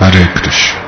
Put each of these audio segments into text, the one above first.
Hare Krishna.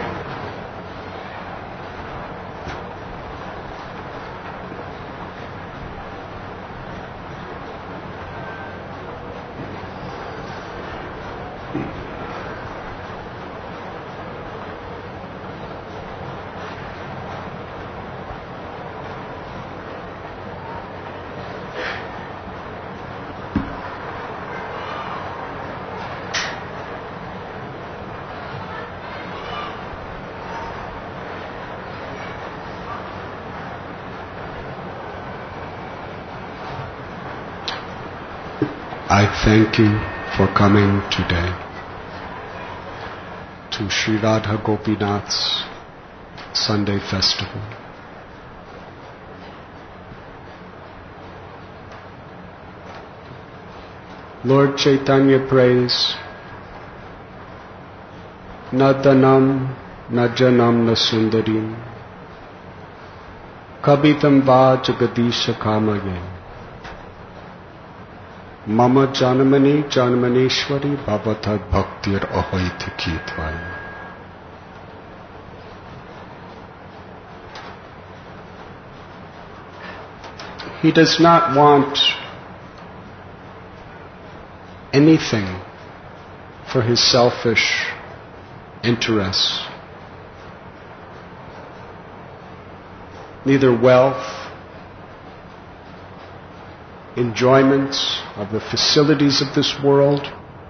I thank you for coming today to Sri Radha Gopinath's Sunday Festival. Lord Chaitanya prays, Na danam, na janam, na sundarim, kabitam va jagadisha kamaye. Mama Janmani Janmaneshwari Bhavatad Bhaktir Ahoiti Kitvaya. He does not want anything for his selfish interests. Neither wealth, enjoyments of the facilities of this world,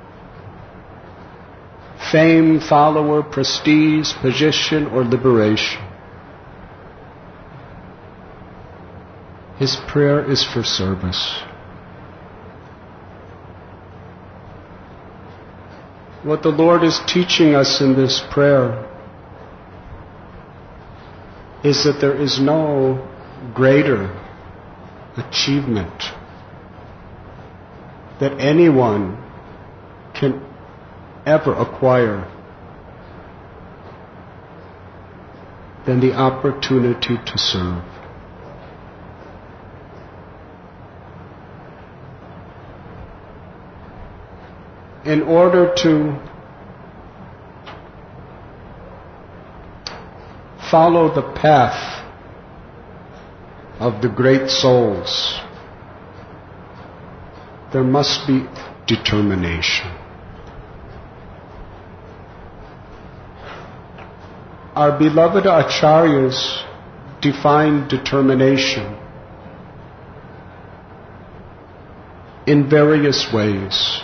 fame, follower, prestige, position, or liberation. His prayer is for service. What the Lord is teaching us in this prayer is that there is no greater achievement that anyone can ever acquire than the opportunity to serve. In order to follow the path of the great souls, there must be determination. Our beloved acharyas define determination in various ways.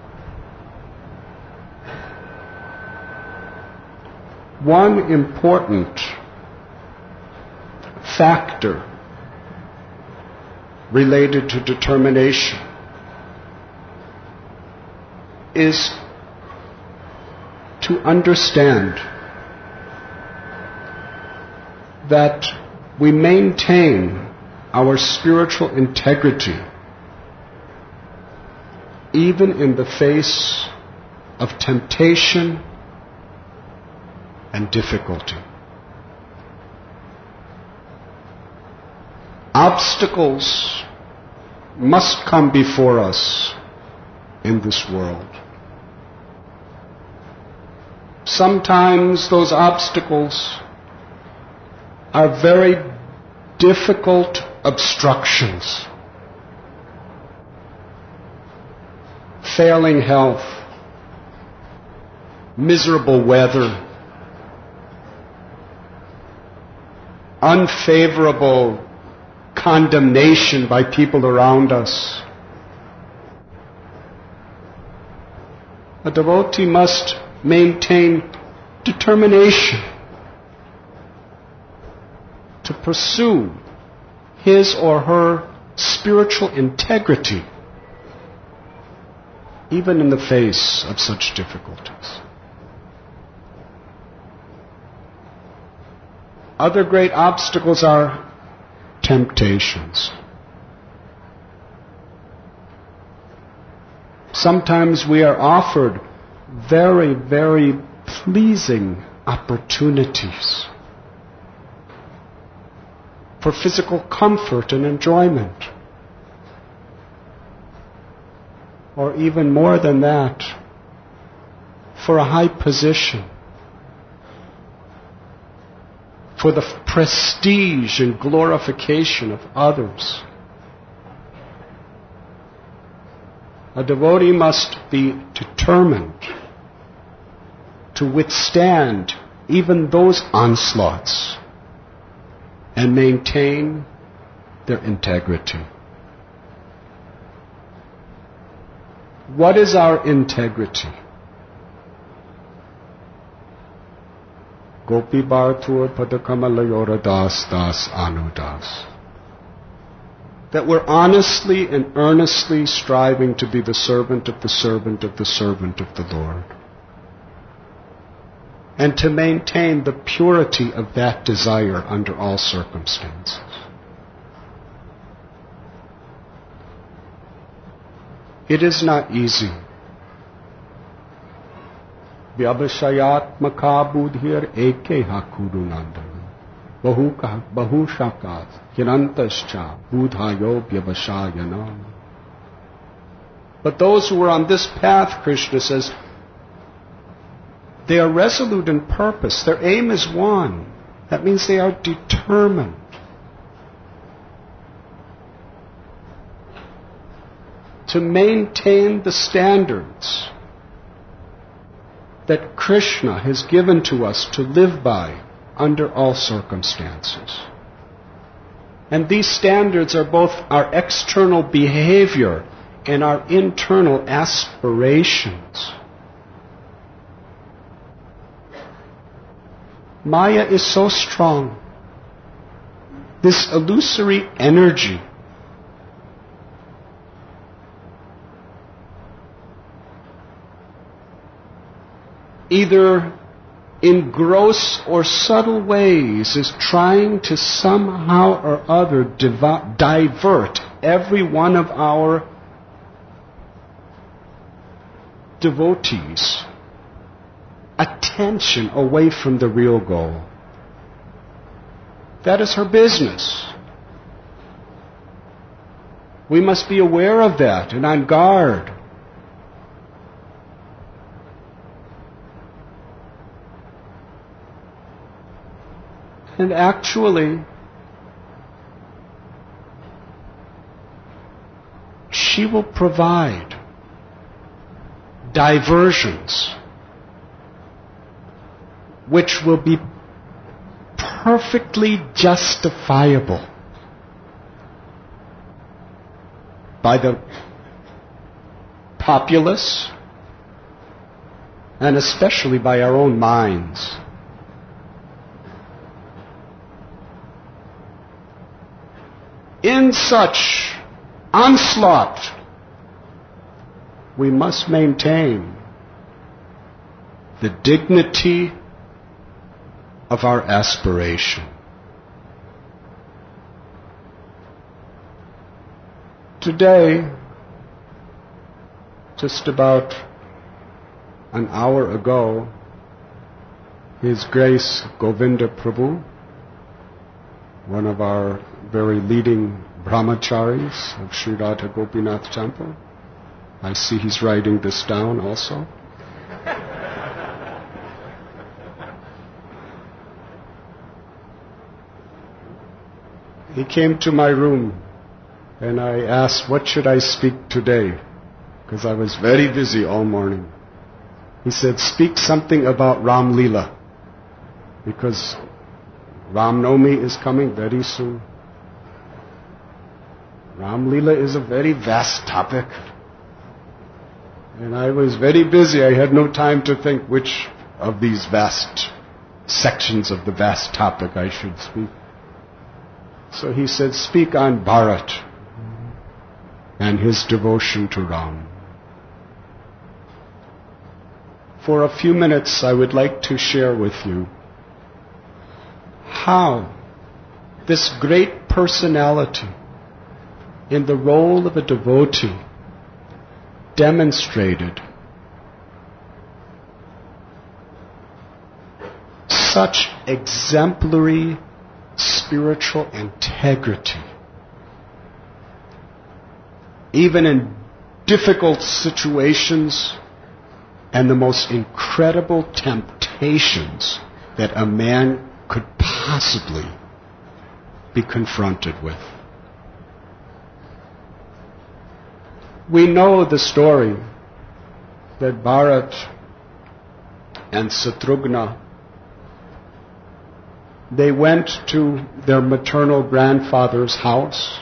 One important factor related to determination is to understand that we maintain our spiritual integrity even in the face of temptation and difficulty. Obstacles must come before us in this world. Sometimes those obstacles are very difficult obstructions. Failing health, miserable weather, unfavorable condemnation by people around us. A devotee must maintain determination to pursue his or her spiritual integrity even in the face of such difficulties. Other great obstacles are temptations. Sometimes we are offered very, very pleasing opportunities for physical comfort and enjoyment. Or even more than that, for a high position for the prestige and glorification of others. A devotee must be determined to withstand even those onslaughts and maintain their integrity. What is our integrity? Gopi Bhartur Padakamalayora Das Das Anudas. That we're honestly and earnestly striving to be the servant of the servant of the servant of the Lord. And to maintain the purity of that desire under all circumstances. It is not easy. Vyabhashayatmaka buddhir ekeha kurunandana. Bahu shakas hirantascha buddhayo vyavashayana. But those who are on this path, Krishna says, they are resolute in purpose. Their aim is one. That means they are determined. To maintain the standards that Krishna has given to us to live by under all circumstances. And these standards are both our external behavior and our internal aspirations. Maya is so strong. This illusory energy either in gross or subtle ways is trying to somehow or other divert every one of our devotees' attention away from the real goal. That is her business. We must be aware of that and on guard. And actually, she will provide diversions which will be perfectly justifiable by the populace and especially by our own minds. In such onslaught, we must maintain the dignity of our aspiration. Today, just about an hour ago, His Grace Govinda Prabhu, one of our very leading brahmacharis of Sri Radha Gopinath Temple. I see he's writing this down also. He came to my room and I asked, what should I speak today? Because I was very busy all morning. He said, speak something about Ram Leela, because Ram Navami is coming very soon. Ram Leela is a very vast topic. And I was very busy. I had no time to think which of these vast sections of the vast topic I should speak. So he said, speak on Bharat and his devotion to Ram. For a few minutes, I would like to share with you how this great personality in the role of a devotee demonstrated such exemplary spiritual integrity, even in difficult situations and the most incredible temptations that a man could possibly be confronted with. We know the story that Bharat and Satrughna, they went to their maternal grandfather's house.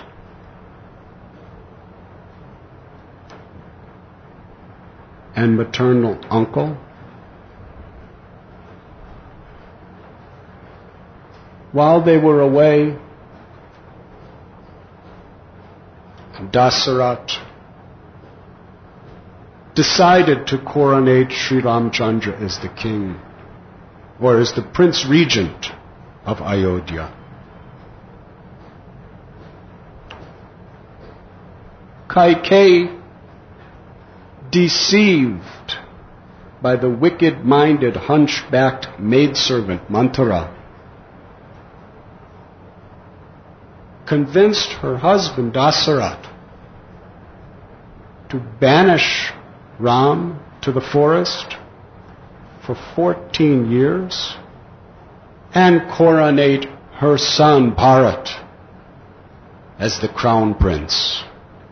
And maternal uncle. While they were away, Dasarat decided to coronate Sri Ramchandra as the king, or as the Prince Regent of Ayodhya. Kaikeyi, deceived by the wicked-minded, hunchbacked maidservant Manthara, convinced her husband Dasarat to banish Ram to the forest for 14 years and coronate her son Bharat as the crown prince.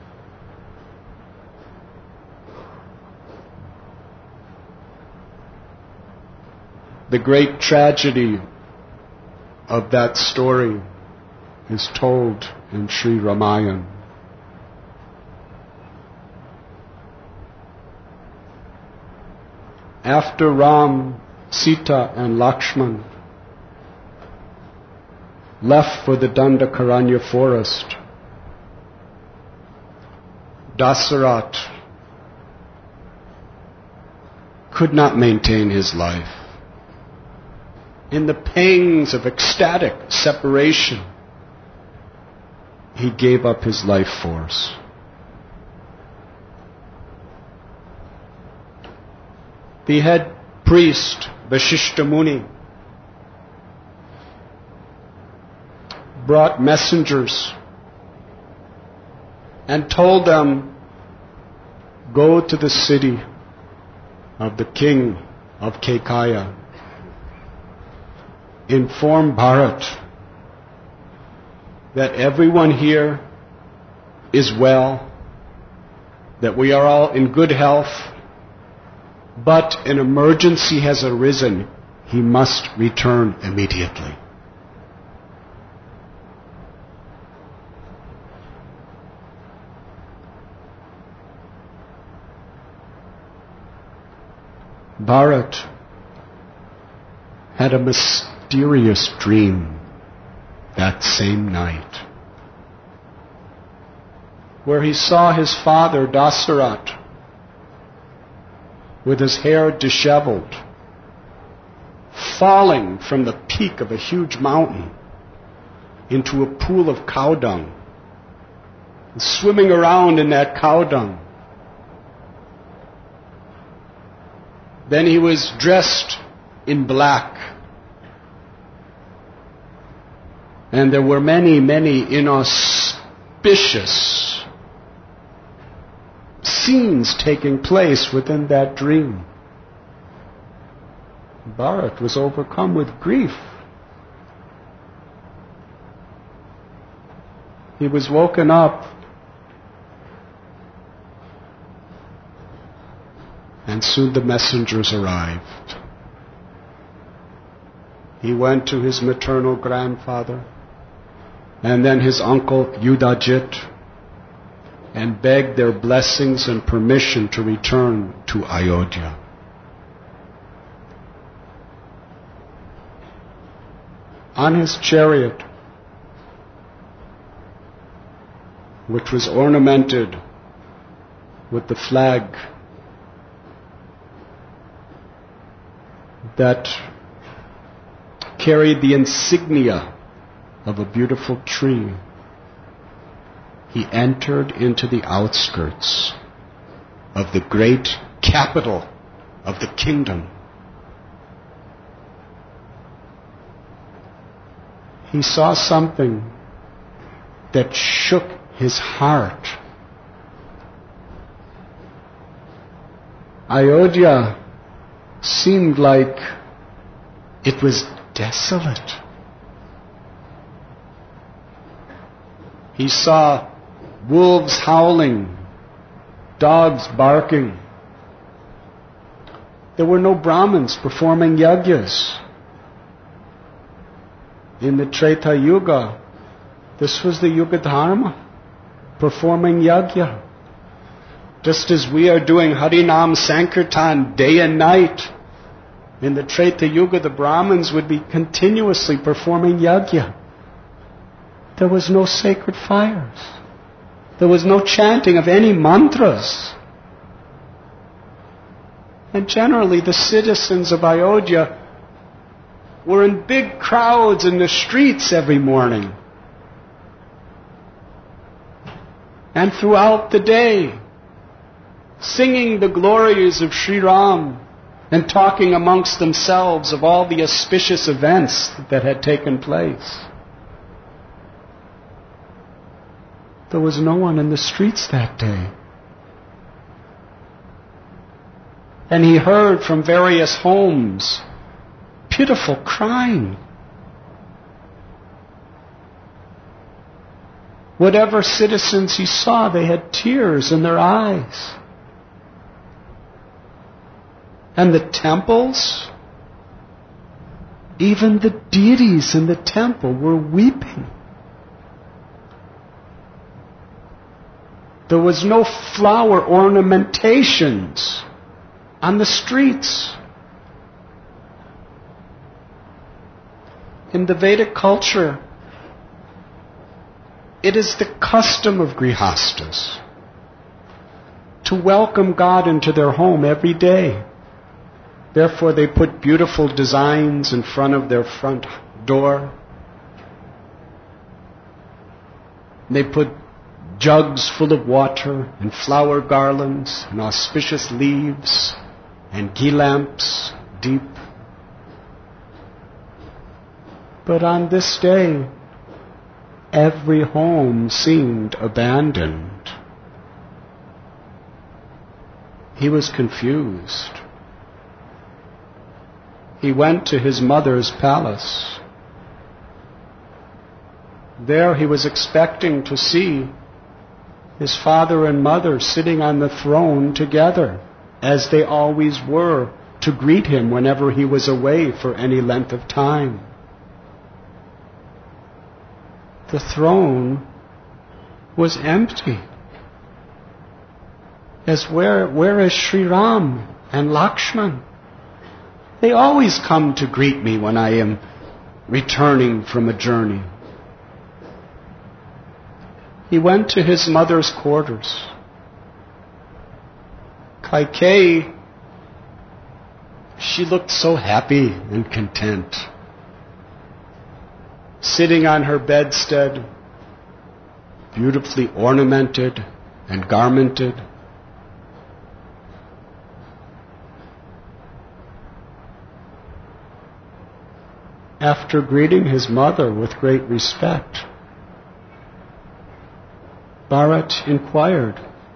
The great tragedy of that story is told in Sri Ramayana. After Ram, Sita and Lakshman left for the Dandakaranya forest, Dasarat could not maintain his life. In the pangs of ecstatic separation, he gave up his life force. The head priest, Vashishta Muni, brought messengers and told them, go to the city of the king of Kekaya. Inform Bharat that everyone here is well, that we are all in good health, but an emergency has arisen. He must return immediately. Bharat had a mysterious dream that same night, where he saw his father Dasarat with his hair disheveled, falling from the peak of a huge mountain into a pool of cow dung, and swimming around in that cow dung. Then he was dressed in black, and there were many, many inauspicious scenes taking place within that dream. Bharat was overcome with grief. He was woken up, and soon the messengers arrived. He went to his maternal grandfather and then his uncle Yudhajit and begged their blessings and permission to return to Ayodhya. On his chariot, which was ornamented with the flag that carried the insignia of a beautiful tree, he entered into the outskirts of the great capital of the kingdom. He saw something that shook his heart. Ayodhya seemed like it was desolate. He saw wolves howling, dogs barking. There were no Brahmins performing yajnas. In the Treta Yuga, this was the Yuga Dharma, performing yajna. Just as we are doing Harinam Sankirtan day and night, in the Treta Yuga the Brahmins would be continuously performing yajna. There was no sacred fires. There was no chanting of any mantras. And generally the citizens of Ayodhya were in big crowds in the streets every morning. And throughout the day, singing the glories of Sri Ram and talking amongst themselves of all the auspicious events that had taken place. There was no one in the streets that day. And he heard from various homes pitiful crying. Whatever citizens he saw, they had tears in their eyes. And the temples, even the deities in the temple were weeping. There was no flower ornamentations on the streets. In the Vedic culture, it is the custom of grihastas to welcome God into their home every day. Therefore, they put beautiful designs in front of their front door. They put jugs full of water and flower garlands and auspicious leaves and ghee lamps deep. But on this day, every home seemed abandoned. He was confused. He went to his mother's palace. There he was expecting to see his father and mother sitting on the throne together, as they always were, to greet him whenever he was away for any length of time. The throne was empty. As where is Sri Ram and Lakshman? They always come to greet me when I am returning from a journey. He went to his mother's quarters. Kaikeyi, she looked so happy and content, sitting on her bedstead, beautifully ornamented and garmented. After greeting his mother with great respect, Bharat inquired,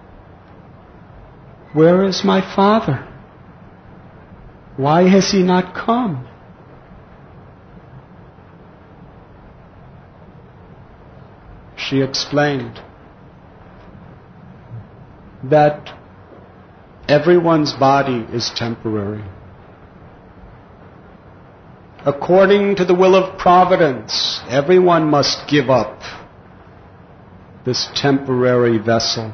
"Where is my father? Why has he not come?" She explained that everyone's body is temporary. According to the will of providence, everyone must give up this temporary vessel.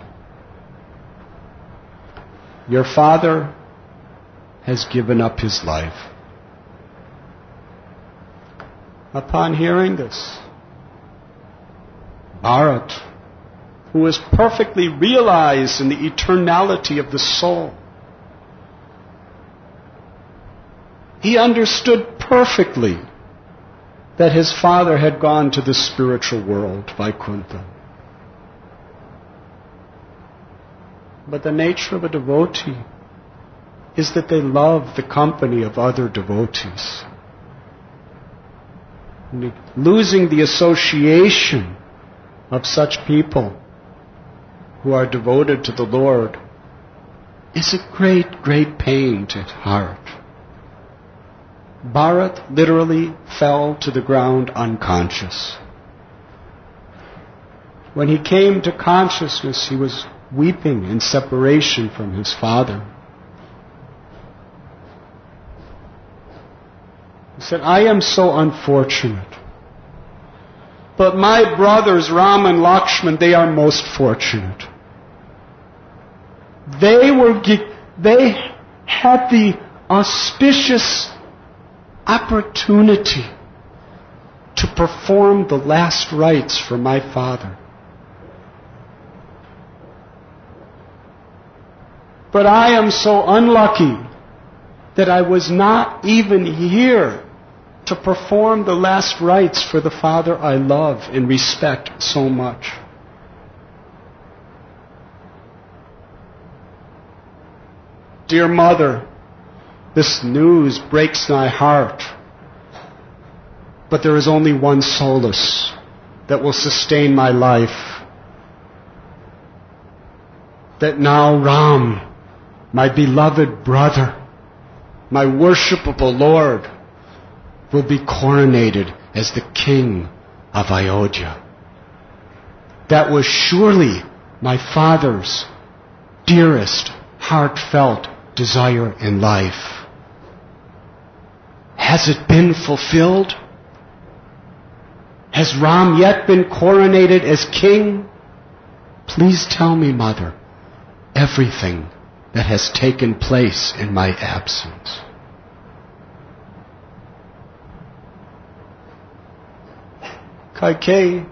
Your father has given up his life. Upon hearing this, Bharat, who was perfectly realized in the eternality of the soul, he understood perfectly that his father had gone to the spiritual world, Vaikuntha. But the nature of a devotee is that they love the company of other devotees. And losing the association of such people who are devoted to the Lord is a great, great pain to his heart. Bharat literally fell to the ground unconscious. When he came to consciousness, he was weeping in separation from his father. He said, I am so unfortunate. But my brothers, Ram and Lakshman, they are most fortunate. They had the auspicious opportunity to perform the last rites for my father. But I am so unlucky that I was not even here to perform the last rites for the father I love and respect so much. Dear mother, this news breaks my heart. But there is only one solace that will sustain my life. That now Ram, my beloved brother, my worshipable Lord, will be coronated as the king of Ayodhya. That was surely my father's dearest, heartfelt desire in life. Has it been fulfilled? Has Ram yet been coronated as king? Please tell me, Mother, everything that has taken place in my absence. Kaikeyi,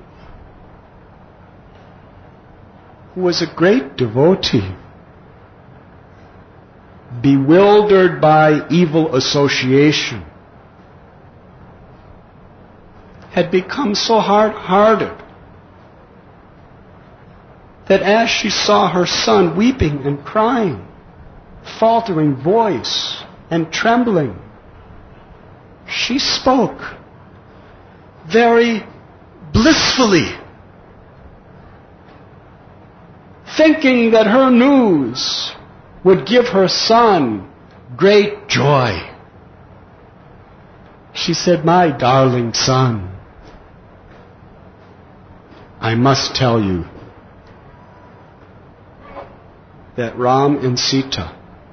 who was a great devotee, bewildered by evil association, had become so hard-hearted that as she saw her son weeping and crying, faltering voice and trembling, she spoke very blissfully, thinking that her news would give her son great joy. She said, my darling son, I must tell you that Ram and Sita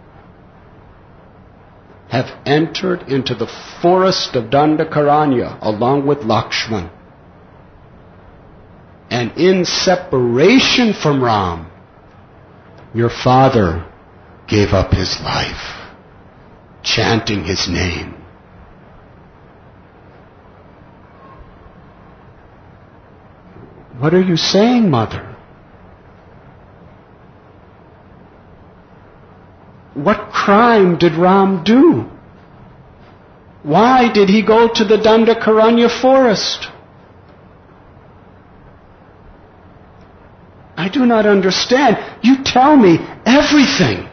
have entered into the forest of Dandakaranya along with Lakshman. And in separation from Ram, your father gave up his life, chanting his name. What are you saying, Mother? What crime did Ram do? Why did he go to the Dandakaranya forest? I do not understand. You tell me everything.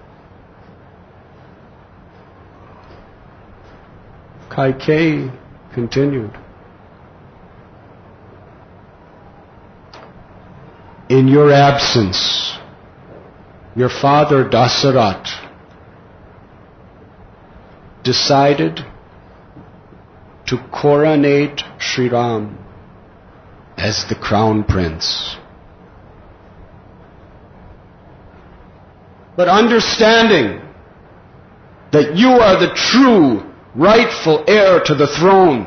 Kaikeyi continued. In your absence, your father Dasarat decided to coronate Sri Ram as the crown prince. But understanding that you are the true, rightful heir to the throne,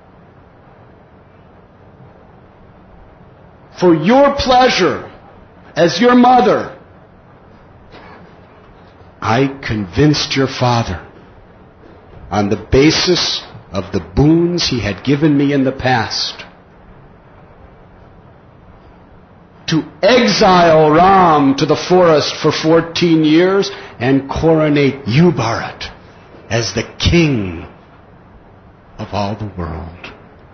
for your pleasure as your mother, I convinced your father on the basis of the boons he had given me in the past to exile Ram to the forest for 14 years and coronate you, Bharat, as the king of all the world.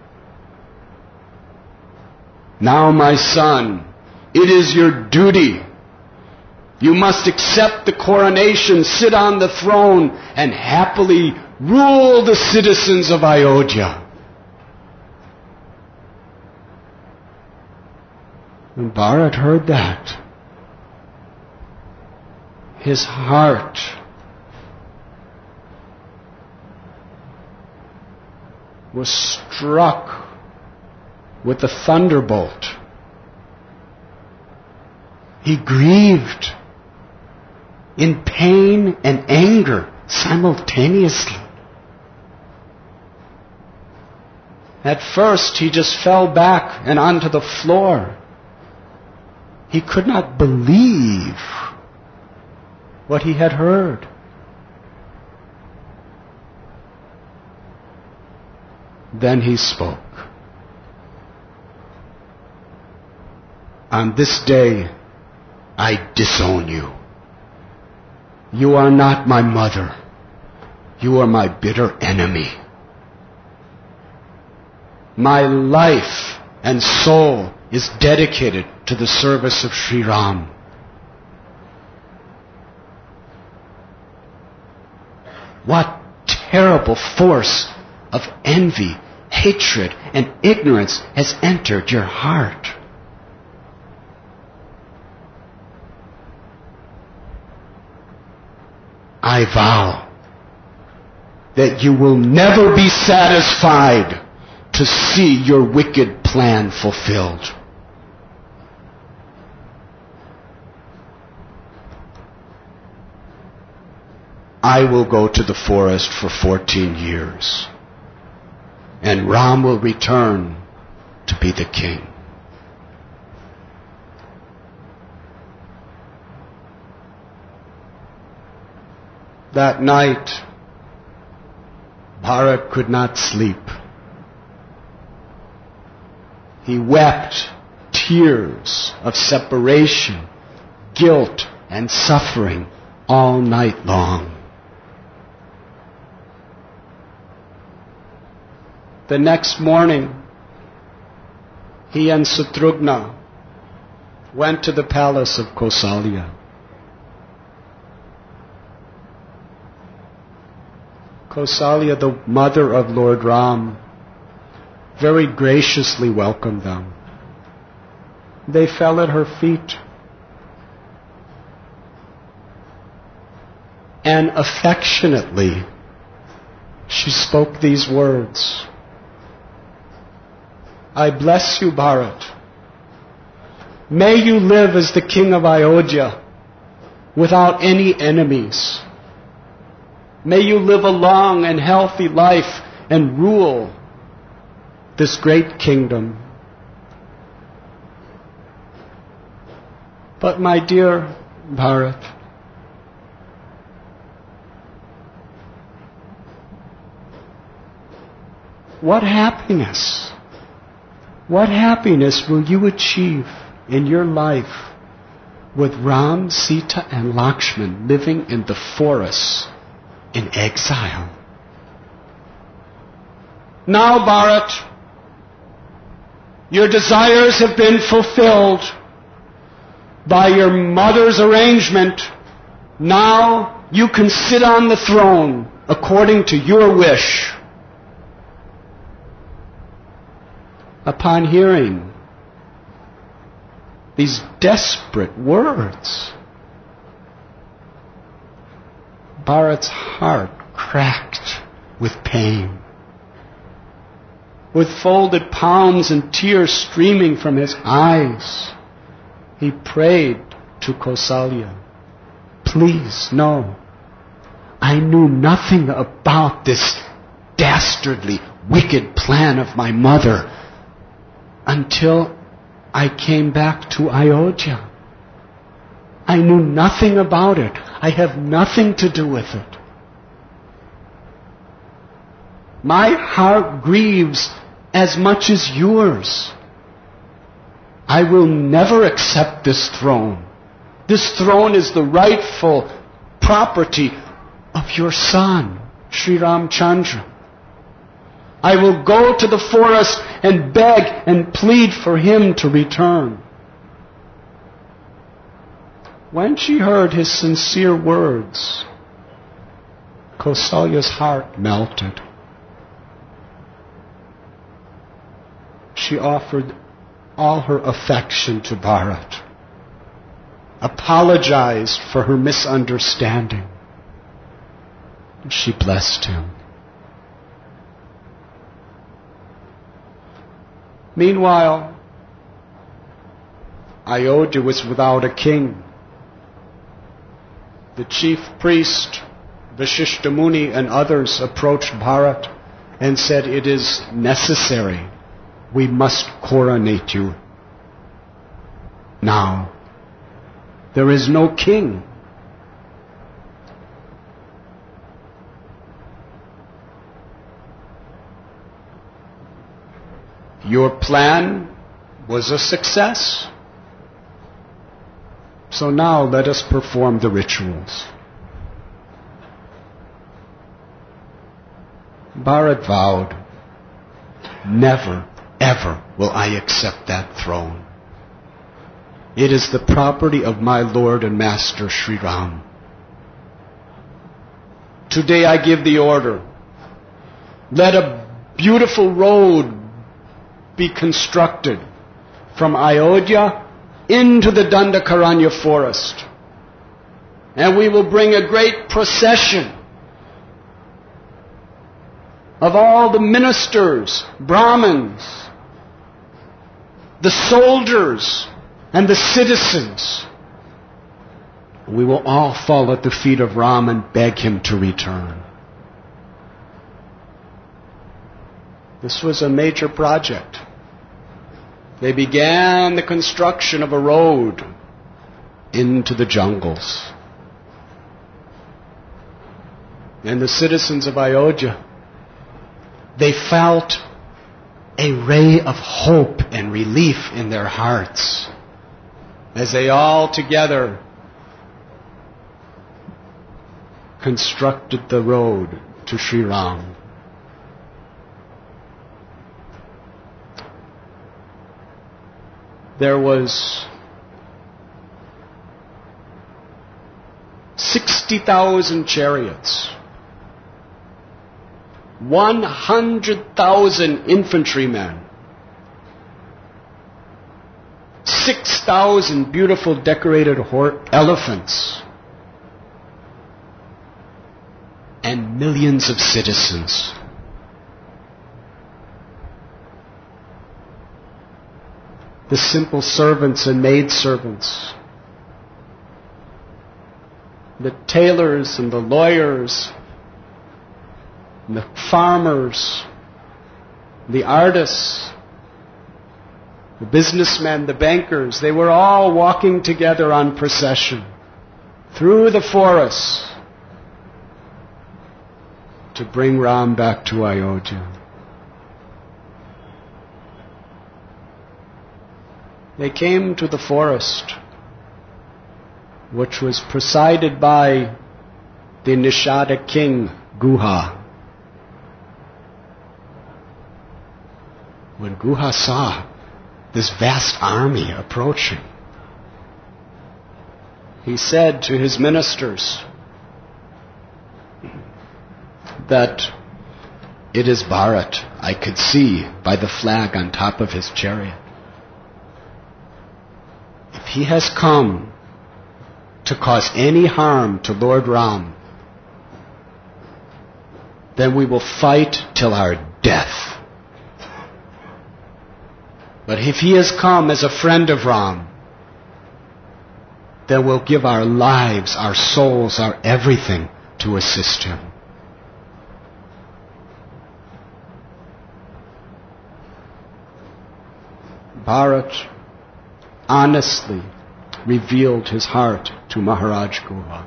Now, my son, it is your duty. You must accept the coronation, sit on the throne, and happily rule the citizens of Ayodhya. When Bharat heard that, his heart was struck with a thunderbolt. He grieved in pain and anger simultaneously. At first, he just fell back and onto the floor. He could not believe what he had heard. Then he spoke. On this day, I disown you. You are not my mother. You are my bitter enemy. My life and soul is dedicated to the service of Sri Ram. What terrible force of envy, hatred, and ignorance has entered your heart? I vow that you will never be satisfied to see your wicked plan fulfilled. I will go to the forest for 14 years, and Ram will return to be the king. That night, Bharat could not sleep. He wept tears of separation, guilt, and suffering all night long. The next morning, he and Satrughna went to the palace of Kausalya. Kausalya, the mother of Lord Ram, very graciously welcomed them. They fell at her feet and affectionately she spoke these words. I bless you, Bharat. May you live as the king of Ayodhya without any enemies. May you live a long and healthy life and rule this great kingdom. But my dear Bharat, what happiness will you achieve in your life with Ram, Sita, and Lakshman living in the forests in exile? Now, Bharat, your desires have been fulfilled by your mother's arrangement. Now you can sit on the throne according to your wish. Upon hearing these desperate words, Bharat's heart cracked with pain. With folded palms and tears streaming from his eyes, he prayed to Kausalya, please, no. I knew nothing about this dastardly, wicked plan of my mother until I came back to Ayodhya. I knew nothing about it. I have nothing to do with it. My heart grieves as much as yours. I will never accept this throne. This throne is the rightful property of your son, Sri Ramchandra. I will go to the forest and beg and plead for him to return. When she heard his sincere words, Kausalya's heart melted. She offered all her affection to Bharat, apologized for her misunderstanding. She blessed him. Meanwhile, Ayodhya was without a king. The chief priest, Vashishta Muni, and others approached Bharat and said, "It is necessary. We must coronate you now. There is no king." Your plan was a success. So now let us perform the rituals. Bharat vowed, "Never, ever will I accept that throne. It is the property of my Lord and Master Sri Ram. Today I give the order. Let a beautiful road be constructed from Ayodhya into the Dandakaranya forest. And we will bring a great procession of all the ministers, Brahmins, the soldiers, and the citizens. We will all fall at the feet of Ram and beg him to return." This was a major project. They began the construction of a road into the jungles. And the citizens of Ayodhya, they felt a ray of hope and relief in their hearts as they all together constructed the road to Sri Ram. There was 60,000 chariots, 100,000 infantrymen, 6,000 beautiful decorated elephants, and millions of citizens. The simple servants and maidservants, the tailors and the lawyers, and the farmers, the artists, the businessmen, the bankers, they were all walking together on procession through the forests to bring Ram back to Ayodhya. They came to the forest, which was presided by the Nishada king, Guha. When Guha saw this vast army approaching, he said to his ministers that it is Bharat, I could see by the flag on top of his chariot. If he has come to cause any harm to Lord Ram, then we will fight till our death. But if he has come as a friend of Ram, then we'll give our lives, our souls, our everything to assist him. Bharat honestly revealed his heart to Maharaj Guha.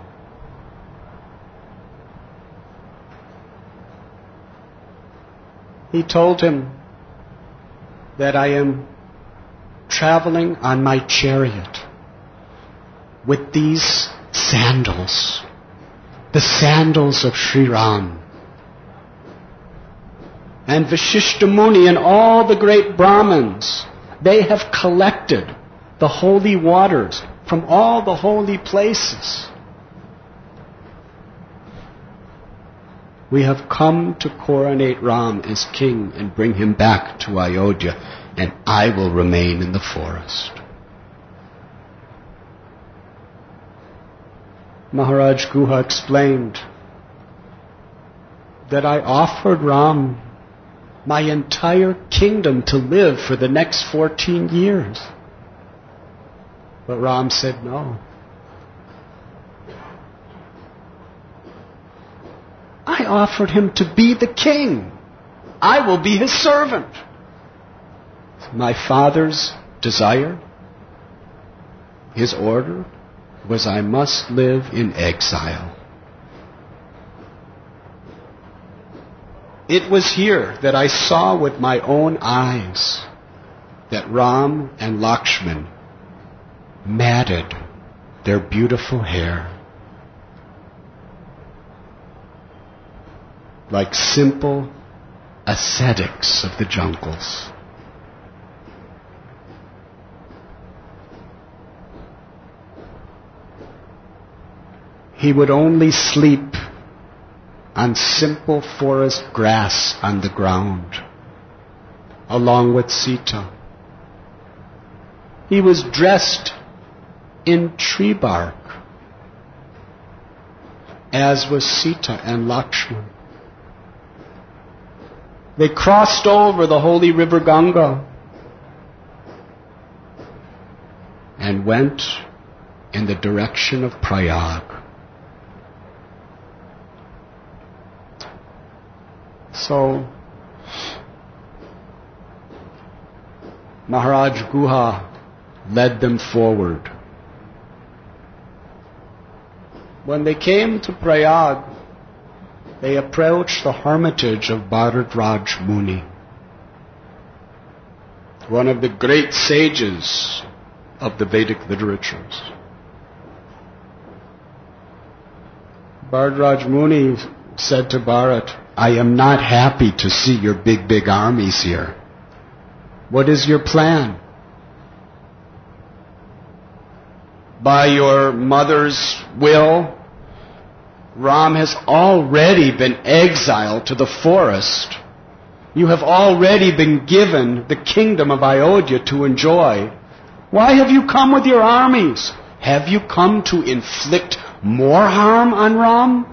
He told him that I am traveling on my chariot with these sandals, the sandals of Sri Ram. And Vashishta Muni and all the great Brahmins, they have collected the holy waters from all the holy places. We have come to coronate Ram as king and bring him back to Ayodhya, and I will remain in the forest. Maharaj Guha explained that I offered Ram my entire kingdom to live for the next 14 years. But Ram said no. I offered him to be the king. I will be his servant. My father's desire, his order, was I must live in exile. It was here that I saw with my own eyes that Ram and Lakshman matted their beautiful hair like simple ascetics of the jungles. He would only sleep on simple forest grass on the ground, along with Sita. He was dressed in tree bark, as was Sita and Lakshman. They crossed over the holy river Ganga and went in the direction of Prayag. So, Maharaj Guha led them forward. When they came to Prayag, they approached the hermitage of Bharadraj Muni, one of the great sages of the Vedic literatures. Bharadraj Muni said to Bharat, I am not happy to see your big armies here. What is your plan? By your mother's will, Ram has already been exiled to the forest. You have already been given the kingdom of Ayodhya to enjoy. Why have you come with your armies? Have you come to inflict more harm on Ram?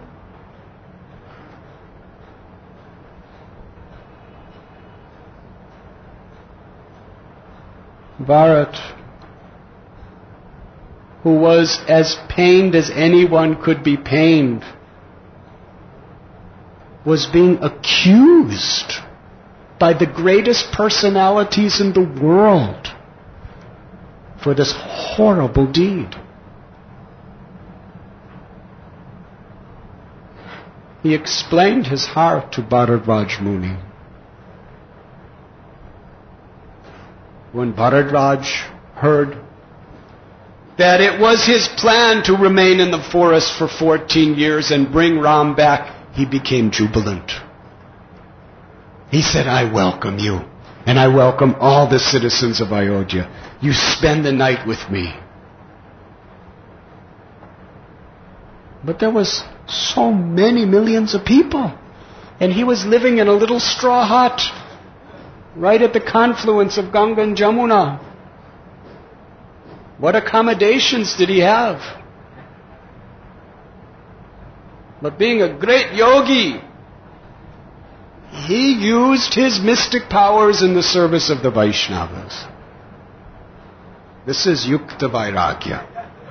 Bharat, who was as pained as anyone could be pained, was being accused by the greatest personalities in the world for this horrible deed. He explained his heart to Bharadraj Muni. When Bharadraj heard that it was his plan to remain in the forest for 14 years and bring Ram back, he became jubilant. He said, I welcome you, and I welcome all the citizens of Ayodhya. You spend the night with me. But there was so many millions of people, and he was living in a little straw hut right at the confluence of Ganga and Jamuna. What accommodations did he have? But being a great yogi, he used his mystic powers in the service of the Vaishnavas. This is Yukta Vairagya.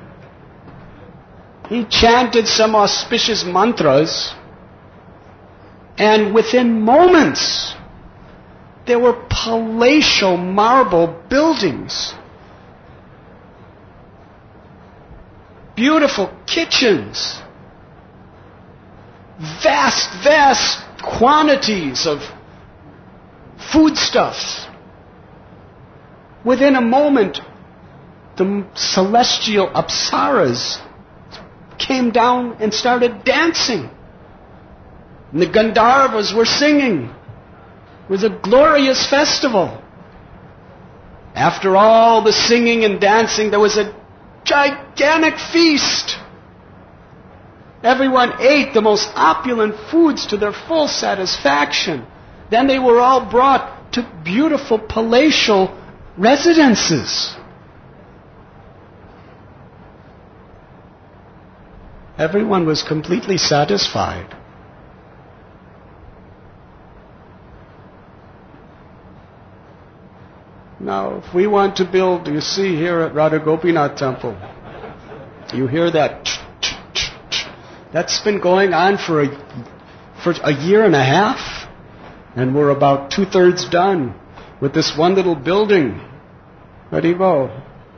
He chanted some auspicious mantras, and within moments, there were palatial marble buildings, beautiful kitchens, vast quantities of foodstuffs. Within a moment, the celestial apsaras came down and started dancing. And the Gandharvas were singing. It was a glorious festival. After all the singing and dancing, there was a gigantic feast. Everyone ate the most opulent foods to their full satisfaction. Then they were all brought to beautiful palatial residences. Everyone was completely satisfied. Now, if we want to build, you see here at Radha Gopinath Temple, you hear that. That's been going on for a year and a half, and we're about 2/3 done with this one little building. Haribo.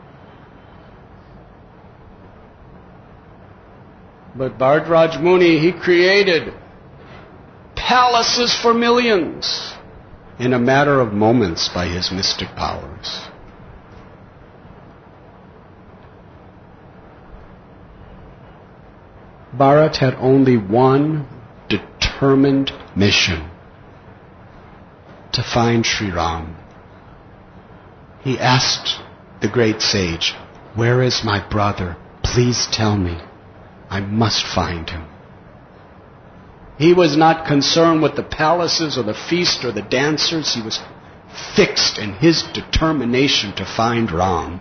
But Bhardraj Muni, he created palaces for millions in a matter of moments by his mystic powers. Bharat had only one determined mission: to find Sri Ram. He asked the great sage, "Where is my brother? Please tell me. I must find him." He was not concerned with the palaces or the feast or the dancers. He was fixed in his determination to find Ram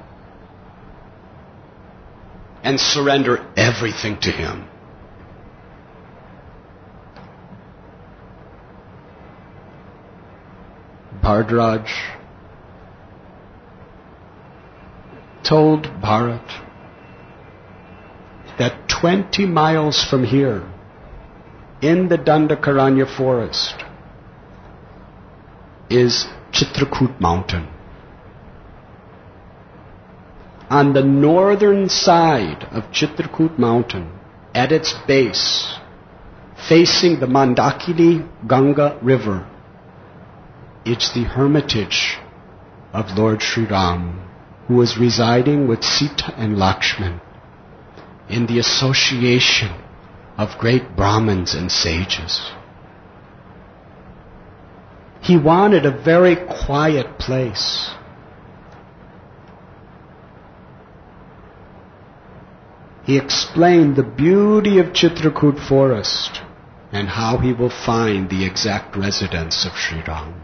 and surrender everything to him. Bhardraj told Bharat that 20 miles from here, in the Dandakaranya forest, is Chitrakoot mountain. On the northern side of Chitrakoot mountain, at its base, facing the Mandakini Ganga river, is the hermitage of Lord Sri Ram, who was residing with Sita and Lakshman in the association of great Brahmins and sages. He wanted a very quiet place. He explained the beauty of Chitrakoot forest and how he will find the exact residence of Sri Ram.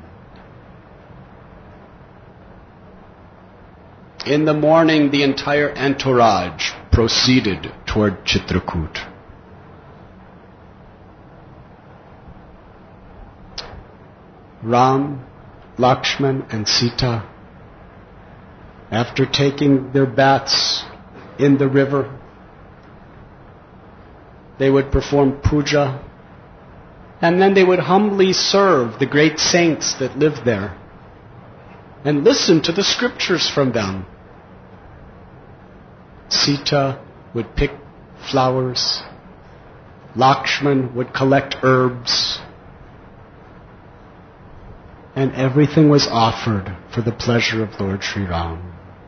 In the morning, the entire entourage proceeded toward Chitrakoot. Ram, Lakshman, and Sita, after taking their baths in the river, they would perform puja, and then they would humbly serve the great saints that lived there and listen to the scriptures from them. Sita would pick flowers. Lakshman would collect herbs. And everything was offered for the pleasure of Lord Sri Ram.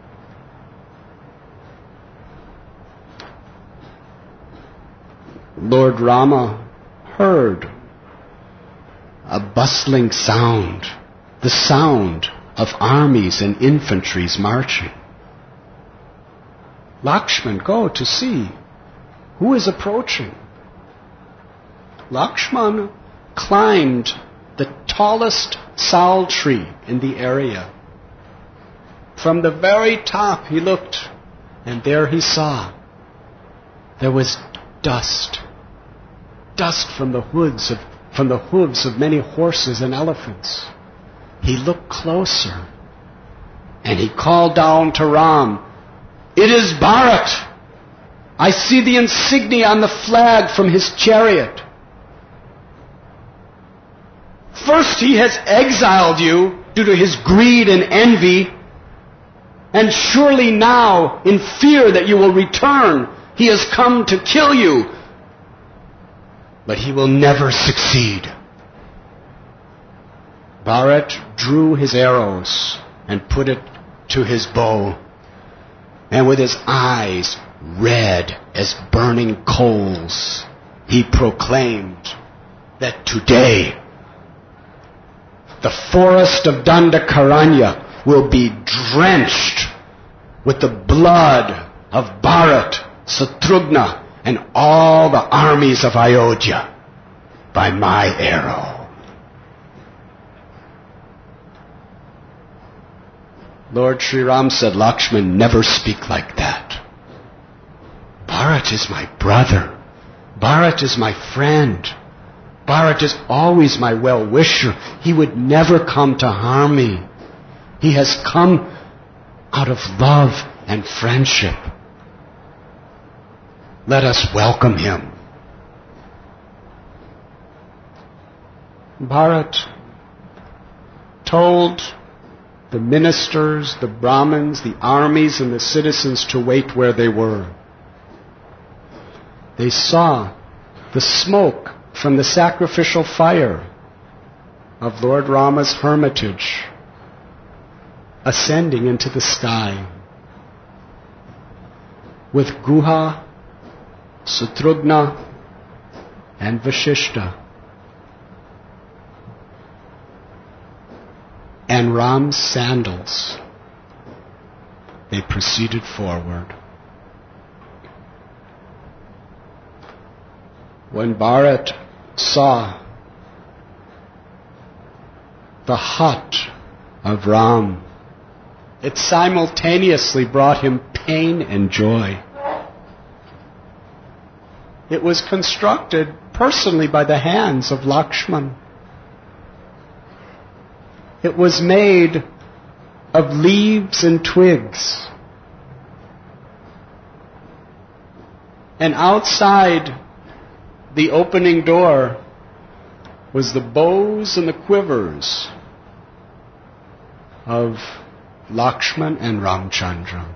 Lord Rama heard a bustling sound, the sound of armies and infantries marching. Lakshman, go to see who is approaching. Lakshman climbed the tallest sal tree in the area. From the very top he looked, and there he saw there was dust from the hooves of many horses and elephants. He looked closer, and he called down to Ram, "It is Bharat. I see the insignia on the flag from his chariot. First he has exiled you due to his greed and envy, and surely now, in fear that you will return, he has come to kill you. But he will never succeed." Bharat drew his arrows and put it to his bow, and with his eyes red as burning coals, he proclaimed that today the forest of Dandakaranya will be drenched with the blood of Bharat, Satrughna, and all the armies of Ayodhya by my arrow. Lord Sri Ram said, "Lakshman, never speak like that. Bharat is my brother. Bharat is my friend. Bharat is always my well-wisher. He would never come to harm me. He has come out of love and friendship. Let us welcome him. Bharat told the ministers, the Brahmins, the armies, and the citizens to wait where they were. They saw the smoke from the sacrificial fire of Lord Rama's hermitage ascending into the sky, with Guha, Shatrughna, and Vashishta, and Ram's sandals. They proceeded forward. When Bharat saw the hut of Ram, it simultaneously brought him pain and joy. It was constructed personally by the hands of Lakshman. It was made of leaves and twigs. And outside the opening door was the bows and the quivers of Lakshman and Ramchandra.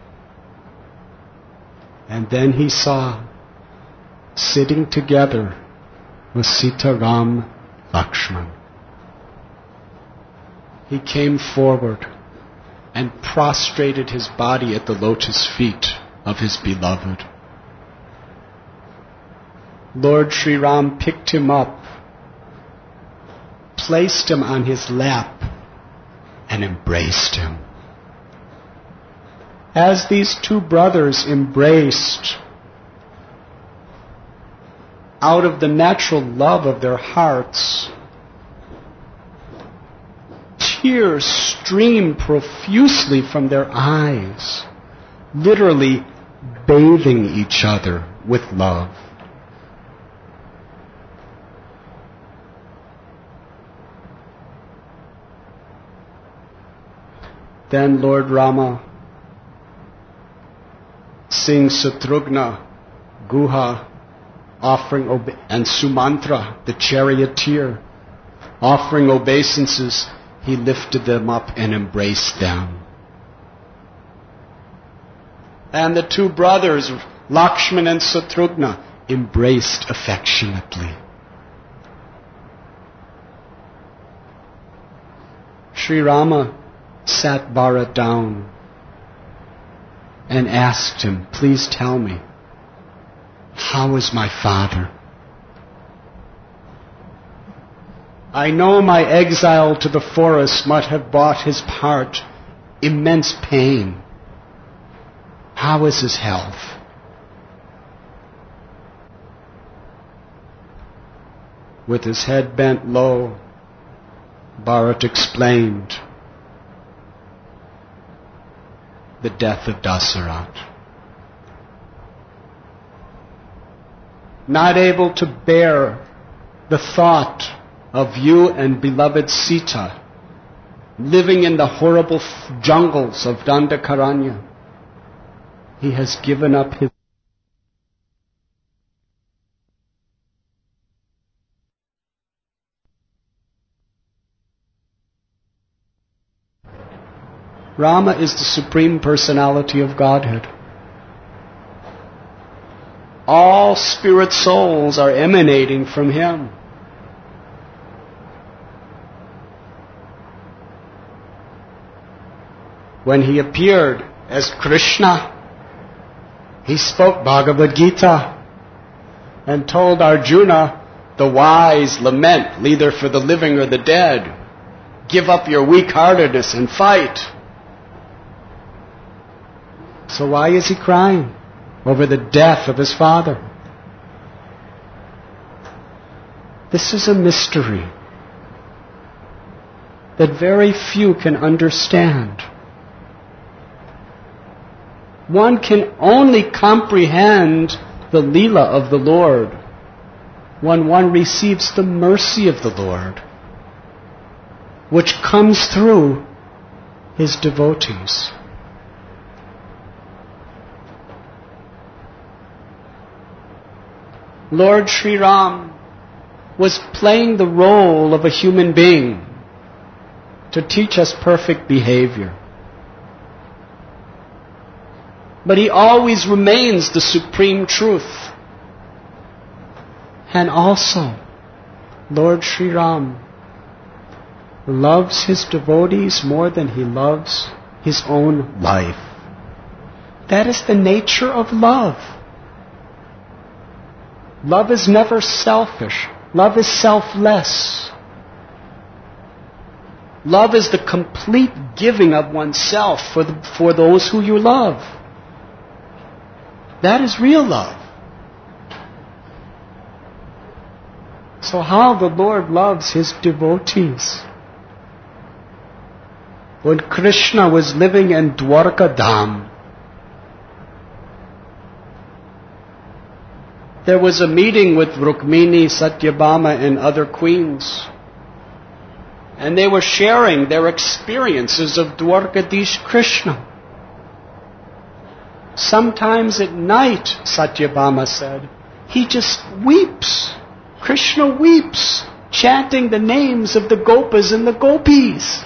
And then he saw, sitting together with Sita, Ram, Lakshman. He came forward and prostrated his body at the lotus feet of his beloved. Lord Sri Ram picked him up, placed him on his lap, and embraced him. As these two brothers embraced, out of the natural love of their hearts, tears streamed profusely from their eyes, literally bathing each other with love. Then Lord Rama, seeing Shatrughna, Guha, and Sumantra, the charioteer, offering obeisances, he lifted them up and embraced them. And the two brothers, Lakshman and Shatrughna, embraced affectionately. Sri Rama sat Bharat down and asked him, "Please tell me, how is my father? I know my exile to the forest might have brought his heart immense pain. How is his health?" With his head bent low, Bharat explained the death of Dasarat. Not able to bear the thought of you and beloved Sita living in the horrible jungles of Dandakaranya, he has given up his Rama is the Supreme Personality of Godhead. All spirit souls are emanating from him. When he appeared as Krishna, he spoke Bhagavad Gita and told Arjuna, "The wise lament neither for the living or the dead. Give up your weak-heartedness and fight." So why is he crying over the death of his father? This is a mystery that very few can understand. One can only comprehend the Leela of the Lord when one receives the mercy of the Lord, which comes through his devotees. Lord Sri Ram was playing the role of a human being to teach us perfect behavior. But he always remains the supreme truth. And also, Lord Sri Ram loves his devotees more than he loves his own life. That is the nature of love. Love is never selfish. Love is selfless. Love is the complete giving of oneself for those who you love. That is real love. So how the Lord loves his devotees. When Krishna was living in Dwarka Dham, there was a meeting with Rukmini, Satyabhama, and other queens. And they were sharing their experiences of Dwarkadish Krishna. Sometimes at night, Satyabhama said, he just weeps. Krishna weeps, chanting the names of the Gopas and the Gopis.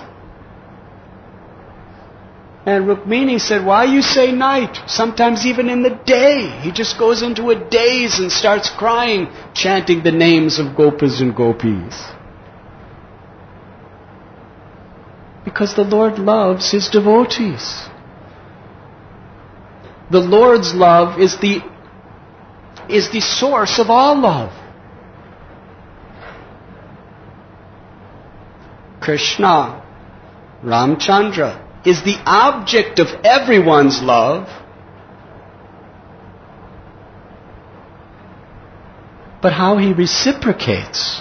And Rukmini said, why you say night? Sometimes even in the day. He just goes into a daze and starts crying, chanting the names of Gopas and Gopis. Because the Lord loves his devotees. The Lord's love is the source of all love. Krishna, Ramchandra, is the object of everyone's love. But how he reciprocates?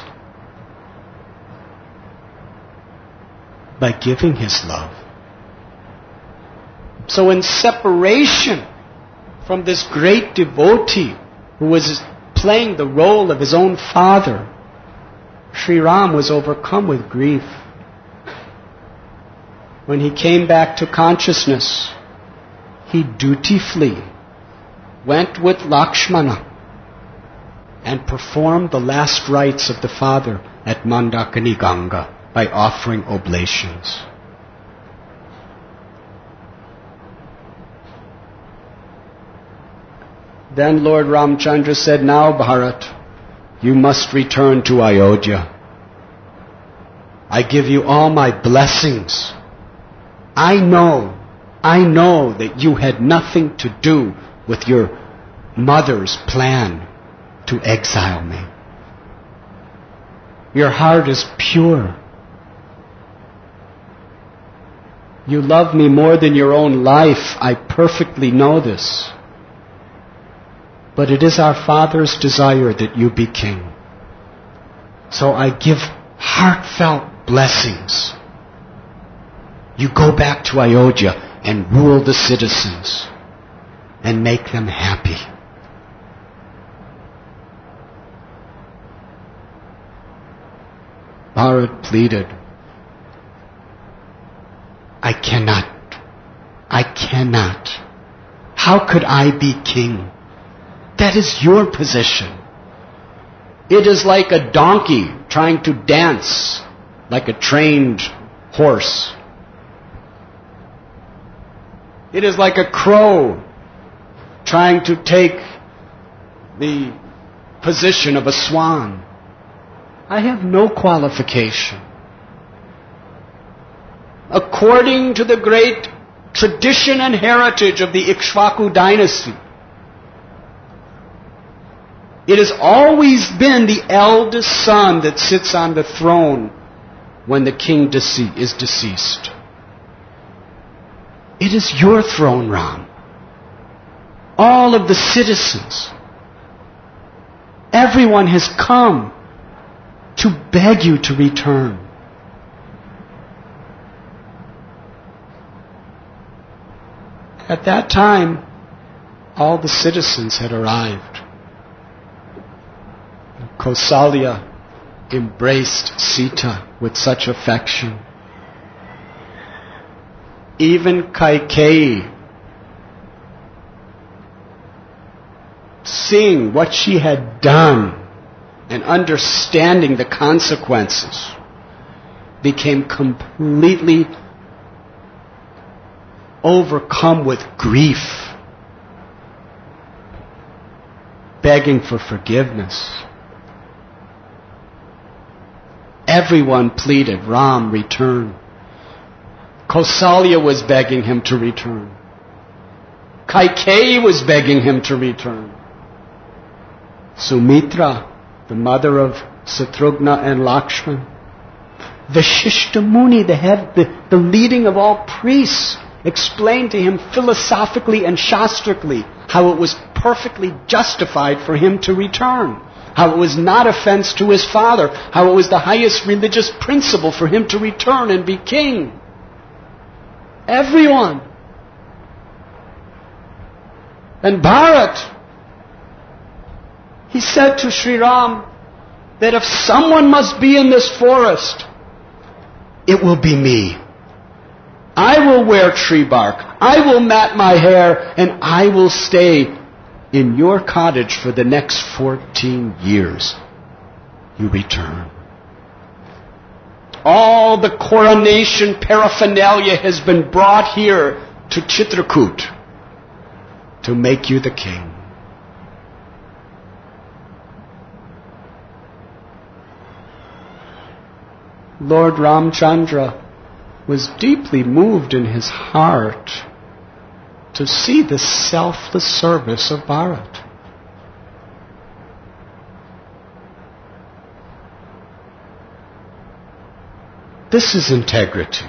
By giving his love. So in separation from this great devotee who was playing the role of his own father, Sri Ram was overcome with grief. When he came back to consciousness, he dutifully went with Lakshmana and performed the last rites of the father at Mandakini Ganga by offering oblations. Then Lord Ramchandra said, now Bharat, you must return to Ayodhya. I give you all my blessings. I know that you had nothing to do with your mother's plan to exile me. Your heart is pure. You love me more than your own life. I perfectly know this. But it is our Father's desire that you be king. So I give heartfelt blessings. You go back to Ayodhya and rule the citizens and make them happy. Bharat pleaded, I cannot. How could I be king? That is your position. It is like a donkey trying to dance like a trained horse. It is like a crow trying to take the position of a swan. I have no qualification. According to the great tradition and heritage of the Ikshvaku dynasty, it has always been the eldest son that sits on the throne when the king is deceased. It is your throne, Ram. All of the citizens, everyone has come to beg you to return. At that time, all the citizens had arrived. Kausalya embraced Sita with such affection. Even Kaikeyi, seeing what she had done and understanding the consequences, became completely overcome with grief, begging for forgiveness. Everyone pleaded, Ram, return. Kausalya was begging him to return. Kaikeyi was begging him to return. Sumitra, the mother of Satrughna and Lakshman, Vashishta Muni, the leading of all priests, explained to him philosophically and shastrically how it was perfectly justified for him to return, how it was not offense to his father, how it was the highest religious principle for him to return and be king. Everyone. And Bharat, he said to Sri Ram that if someone must be in this forest, it will be me. I will wear tree bark. I will mat my hair, and I will stay in your cottage for the next 14 years. You return. All the coronation paraphernalia has been brought here to Chitrakoot to make you the king. Lord Ramchandra was deeply moved in his heart to see the selfless service of Bharat. This is integrity.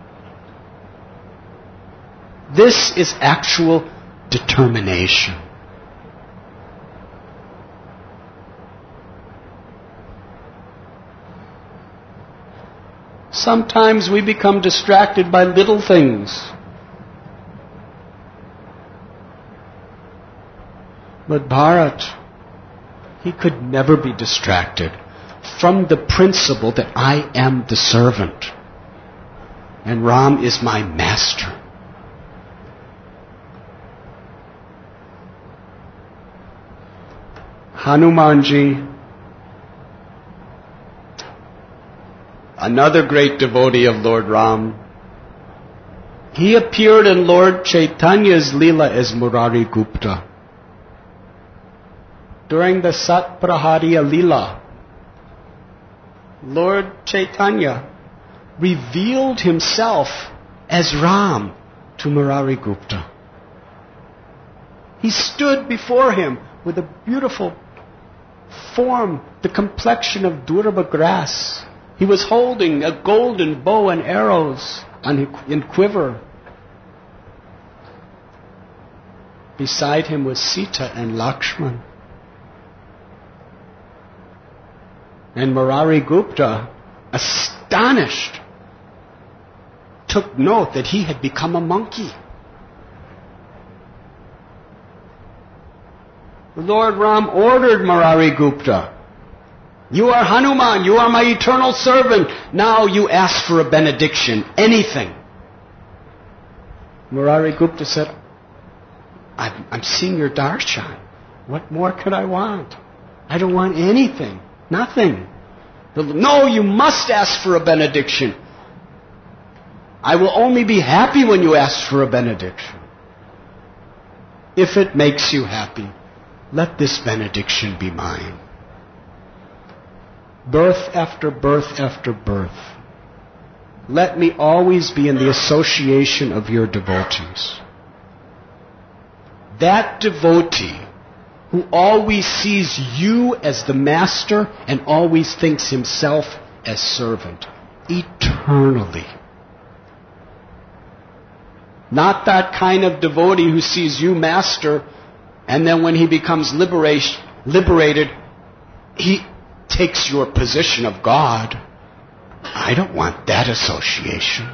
This is actual determination. Sometimes we become distracted by little things. But Bharat, he could never be distracted from the principle that I am the servant and Ram is my master. Hanumanji, another great devotee of Lord Ram, he appeared in Lord Chaitanya's Leela as Murari Gupta. During the Sat Prahariya Leela, Lord Chaitanya revealed himself as Ram to Murari Gupta. He stood before him with a beautiful form, the complexion of durba grass. He was holding a golden bow and arrows in quiver. Beside him was Sita and Lakshman. And Murari Gupta, astonished, took note that he had become a monkey. Lord Ram ordered Murari Gupta, you are Hanuman, you are my eternal servant. Now you ask for a benediction, anything. Murari Gupta said, I'm seeing your darshan. What more could I want? I don't want anything. Nothing. No, you must ask for a benediction. I will only be happy when you ask for a benediction. If it makes you happy, let this benediction be mine. Birth after birth after birth, let me always be in the association of your devotees. That devotee who always sees you as the master and always thinks himself as servant, eternally. Not that kind of devotee who sees you master and then when he becomes liberated, he takes your position of God. I don't want that association.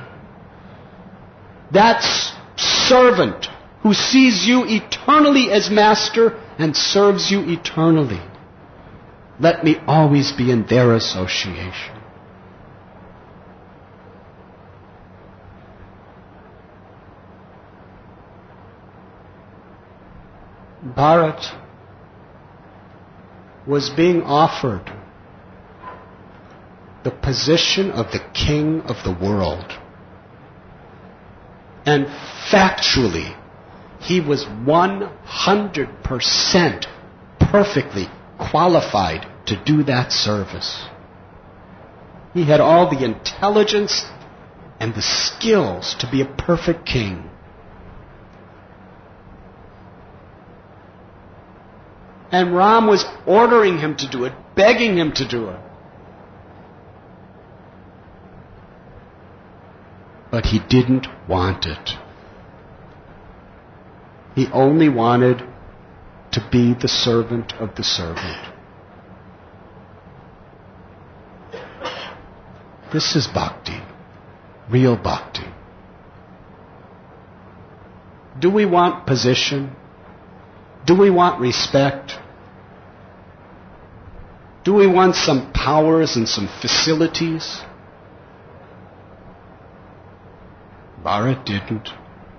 That's servant who sees you eternally as master and serves you eternally. Let me always be in their association. Bharat was being offered the position of the king of the world. And factually, he was 100% perfectly qualified to do that service. He had all the intelligence and the skills to be a perfect king. And Ram was ordering him to do it, begging him to do it. But he didn't want it. He only wanted to be the servant of the servant. This is bhakti, real bhakti. Do we want position? Do we want respect? Do we want some powers and some facilities? Bharat didn't.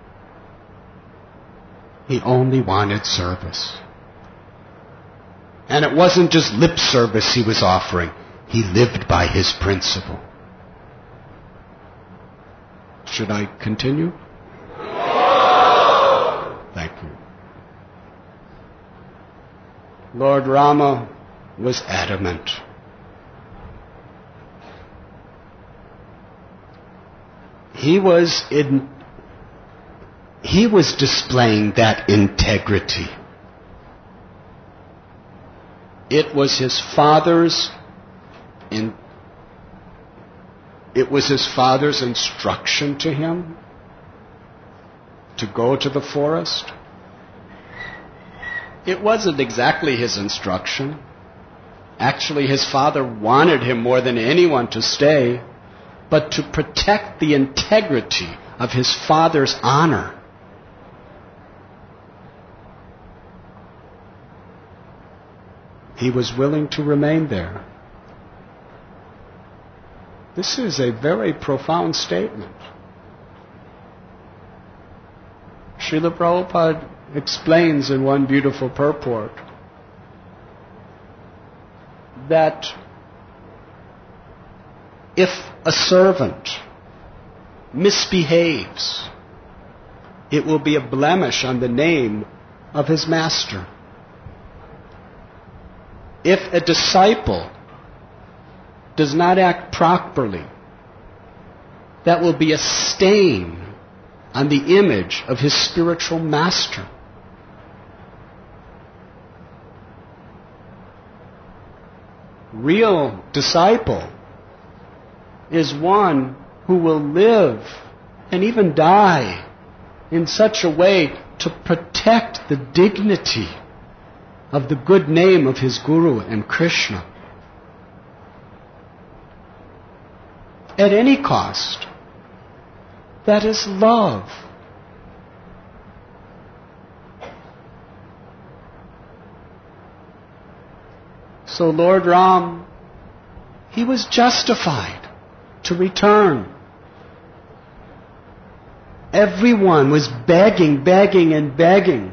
He only wanted service. And it wasn't just lip service he was offering. He lived by his principle. Should I continue? Thank you. Lord Rama was adamant. He was displaying that integrity. It was his father's instruction to him to go to the forest. It wasn't exactly his instruction. Actually, his father wanted him more than anyone to stay, but to protect the integrity of his father's honor. He was willing to remain there. This is a very profound statement. Srila Prabhupada explains in one beautiful purport that if a servant misbehaves, it will be a blemish on the name of his master. If a disciple does not act properly, that will be a stain on the image of his spiritual master. Real disciple is one who will live and even die in such a way to protect the dignity of the good name of his Guru and Krishna. At any cost. That is love. So Lord Ram, he was justified to return. Everyone was begging and begging.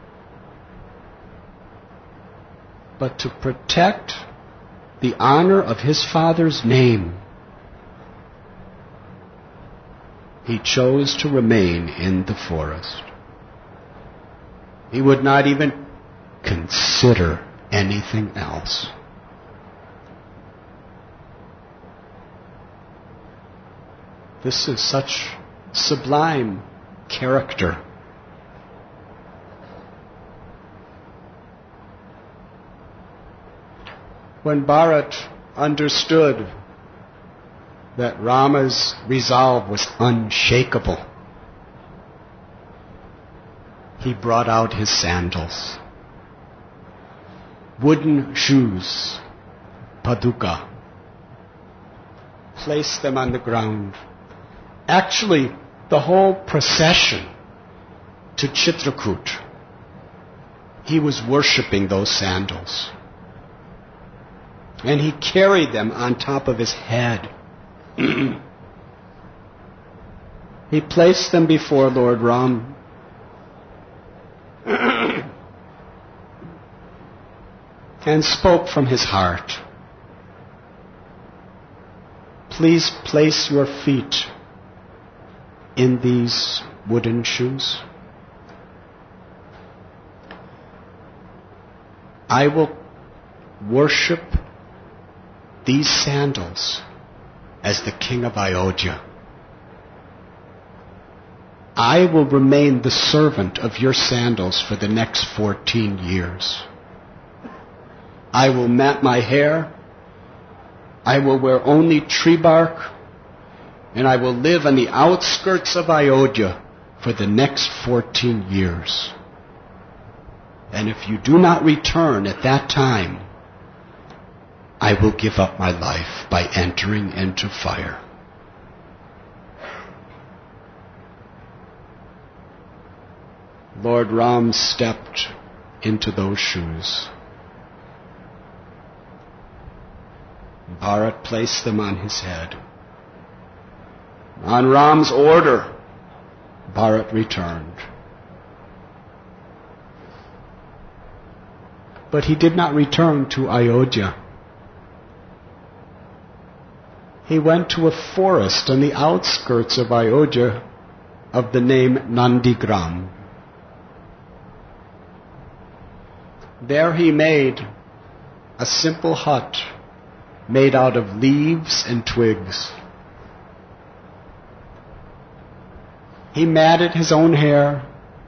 But to protect the honor of his father's name, he chose to remain in the forest. He would not even consider anything else. This is such sublime character. When Bharat understood that Rama's resolve was unshakable, he brought out his sandals, wooden shoes, paduka, placed them on the ground. Actually, the whole procession to Chitrakoot, he was worshipping those sandals. And he carried them on top of his head. He placed them before Lord Ram. and spoke from his heart. Please place your feet in these wooden shoes. I will worship these sandals as the king of Ayodhya. I will remain the servant of your sandals for the next 14 years. I will mat my hair. I will wear only tree bark. And I will live on the outskirts of Ayodhya for the next 14 years. And if you do not return at that time, I will give up my life by entering into fire. Lord Ram stepped into those shoes. Bharat placed them on his head. On Ram's order, Bharat returned. But he did not return to Ayodhya. He went to a forest on the outskirts of Ayodhya of the name Nandigram. There he made a simple hut made out of leaves and twigs. He matted his own hair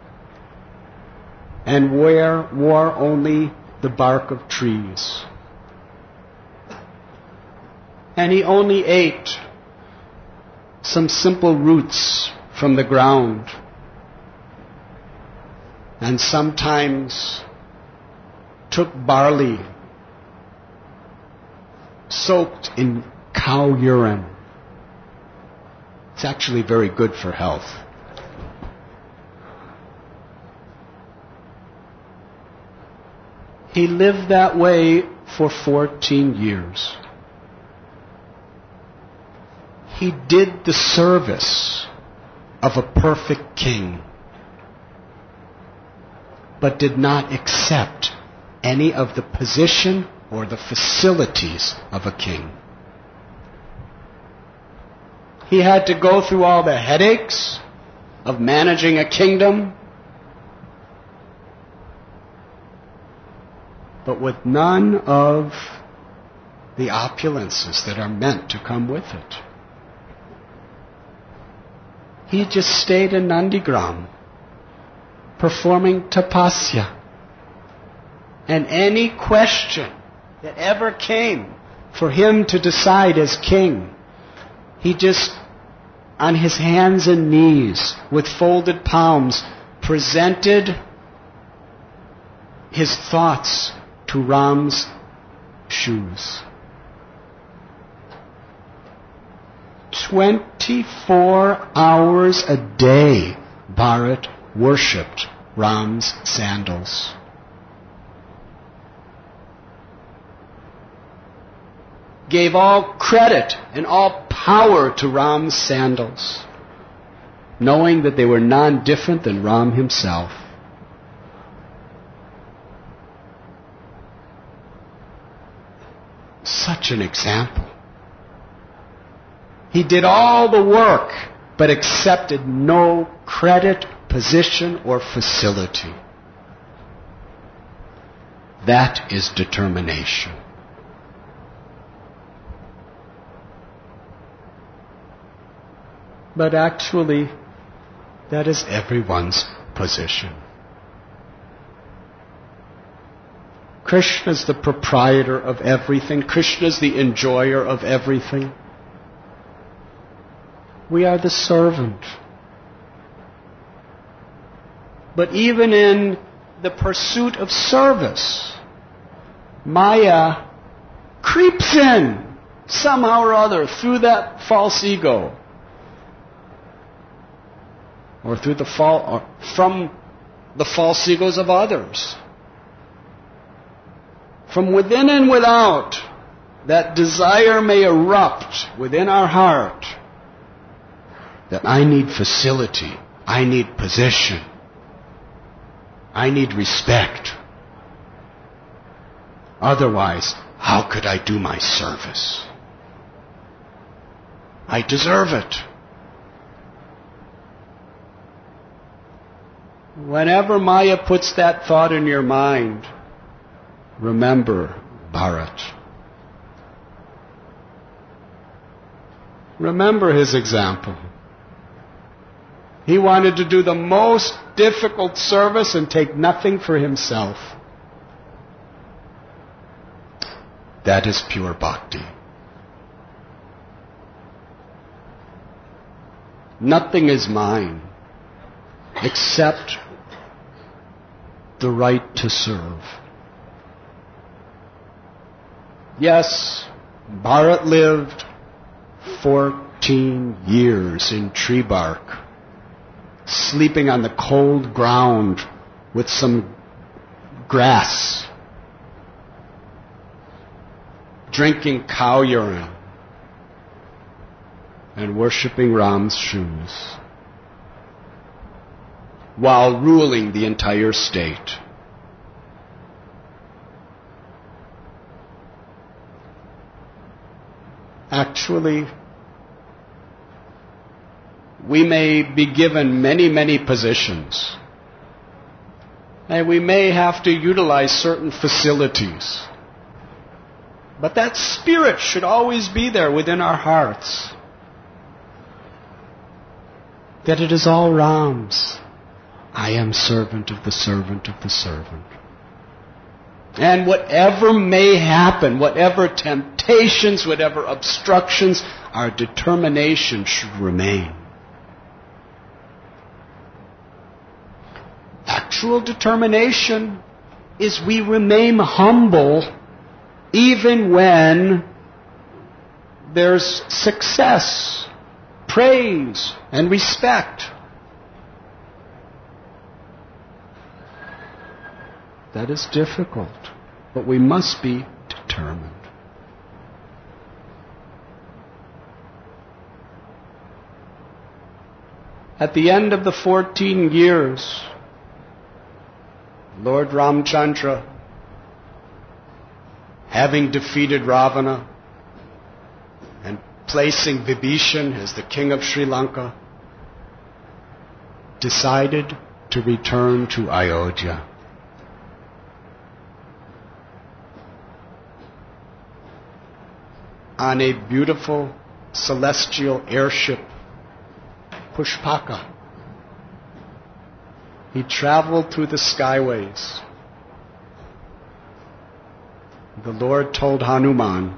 and wore only the bark of trees. And he only ate some simple roots from the ground, and sometimes took barley soaked in cow urine. It's actually very good for health. He lived that way for 14 years. He did the service of a perfect king, but did not accept any of the position or the facilities of a king. He had to go through all the headaches of managing a kingdom, but with none of the opulences that are meant to come with it. He just stayed in Nandigram, performing tapasya. And any question that ever came for him to decide as king, he just, on his hands and knees, with folded palms, presented his thoughts to Ram's shoes. 24 hours a day, Bharat worshipped Ram's sandals. Gave all credit and all power to Ram's sandals, knowing that they were none different than Ram himself. Such an example. He did all the work, but accepted no credit, position, or facility. That is determination. But actually, that is everyone's position. Krishna is the proprietor of everything. Krishna is the enjoyer of everything. We are the servant. But even in the pursuit of service, Maya creeps in somehow or other through that false ego, or through from the false egos of others. From within and without, that desire may erupt within our heart that I need facility, I need position, I need respect. Otherwise, how could I do my service? I deserve it. Whenever Maya puts that thought in your mind, remember Bharat. Remember his example. He wanted to do the most difficult service and take nothing for himself. That is pure bhakti. Nothing is mine except the right to serve. Yes, Bharat lived 14 years in tree bark, sleeping on the cold ground with some grass, drinking cow urine, and worshipping Ram's shoes, while ruling the entire state. Actually, we may be given many, many positions, and we may have to utilize certain facilities. But that spirit should always be there within our hearts, that it is all Ram's. I am servant of the servant of the servant. And whatever may happen, whatever temptations, whatever obstructions, our determination should remain. Actual determination is we remain humble even when there's success, praise, and respect. That is difficult, but we must be determined. At the end of the 14 years, Lord Ramchandra, having defeated Ravana and placing Vibhishan as the king of Sri Lanka, decided to return to Ayodhya. On a beautiful celestial airship, Pushpaka, he traveled through the skyways. The Lord told Hanuman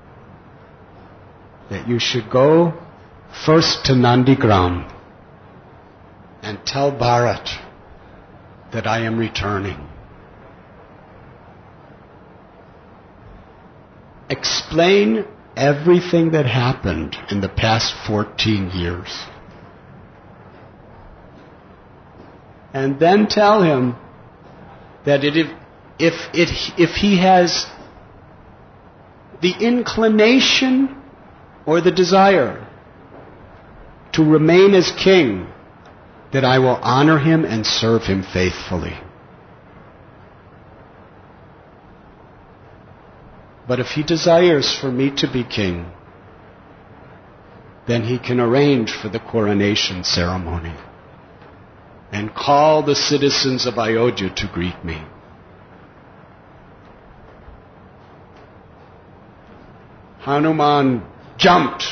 that you should go first to Nandigram and tell Bharat that I am returning. Explain everything that happened in the past 14 years. And then tell him that if he has the inclination or the desire to remain as king, that I will honor him and serve him faithfully. But if he desires for me to be king, then he can arrange for the coronation ceremony and call the citizens of Ayodhya to greet me. Hanuman jumped.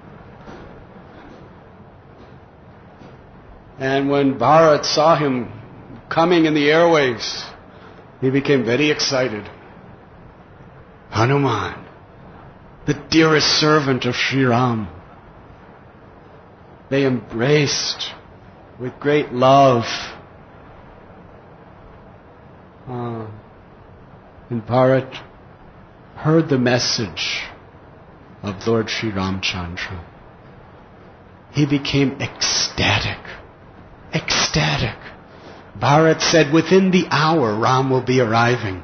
And when Bharat saw him coming in the airwaves, he became very excited. Hanuman, the dearest servant of Sri Ram. They embraced with great love. And Bharat heard the message of Lord Sri Ramchandra. He became ecstatic. Ecstatic. Bharat said, within the hour Ram will be arriving.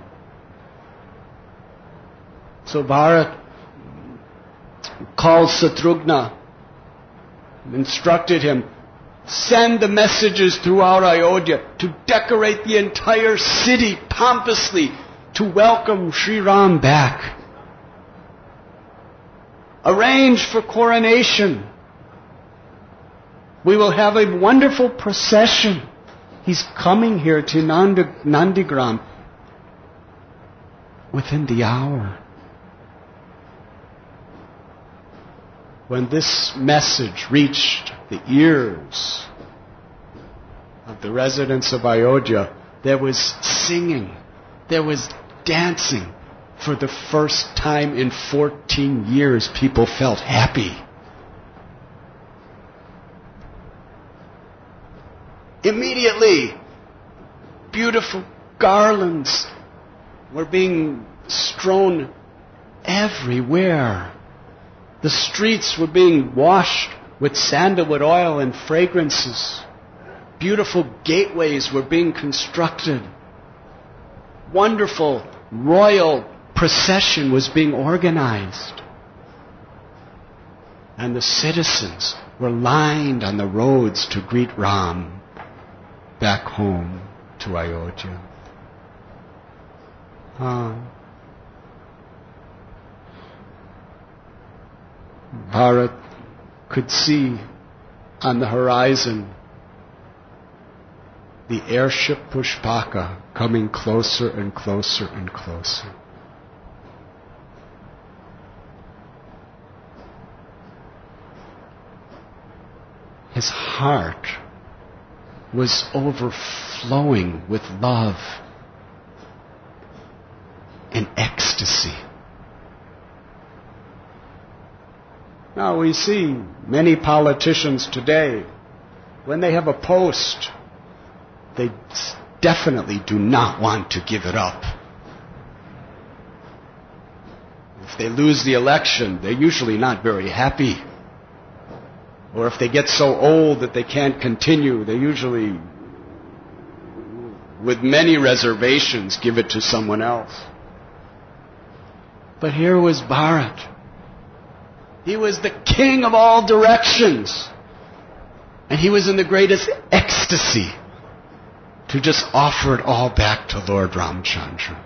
So Bharat called Satrughna, instructed him, send the messages throughout Ayodhya to decorate the entire city pompously to welcome Sri Ram back. Arrange for coronation. We will have a wonderful procession. He's coming here to Nandigram within the hour. When this message reached the ears of the residents of Ayodhya, there was singing, there was dancing. For the first time in 14 years, people felt happy. Immediately, beautiful garlands were being strewn everywhere. The streets were being washed with sandalwood oil and fragrances. Beautiful gateways were being constructed. Wonderful royal procession was being organized. And the citizens were lined on the roads to greet Ram back home to Ayodhya. Bharat could see on the horizon the airship Pushpaka coming closer and closer and closer. His heart was overflowing with love and ecstasy. Now we see many politicians today, when they have a post, they definitely do not want to give it up. If they lose the election, they're usually not very happy. Or if they get so old that they can't continue, they usually, with many reservations, give it to someone else. But here was Bharat. He was the king of all directions. And he was in the greatest ecstasy to just offer it all back to Lord Ramchandra.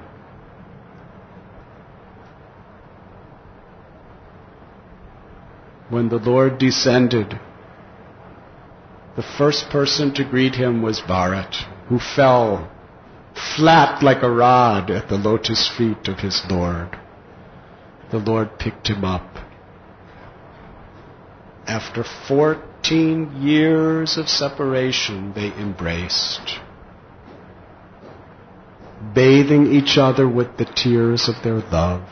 When the Lord descended, the first person to greet him was Bharat, who fell flat like a rod at the lotus feet of his Lord. The Lord picked him up. After 14 years of separation, they embraced, bathing each other with the tears of their love.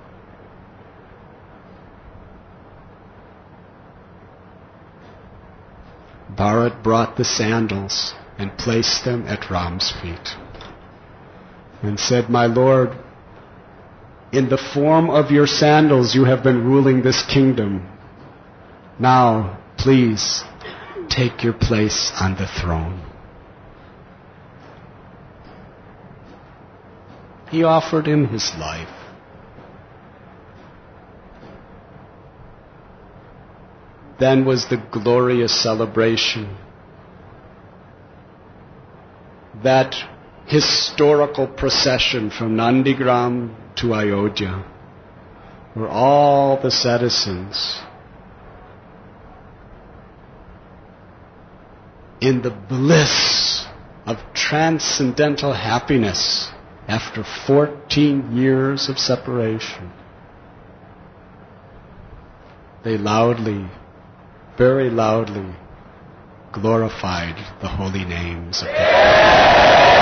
Bharat brought the sandals and placed them at Ram's feet and said, "My Lord, in the form of your sandals you have been ruling this kingdom. Now, please, take your place on the throne." He offered him his life. Then was the glorious celebration. That historical procession from Nandigram to Ayodhya, where all the citizens, in the bliss of transcendental happiness after 14 years of separation, they loudly, very loudly, glorified the holy names of the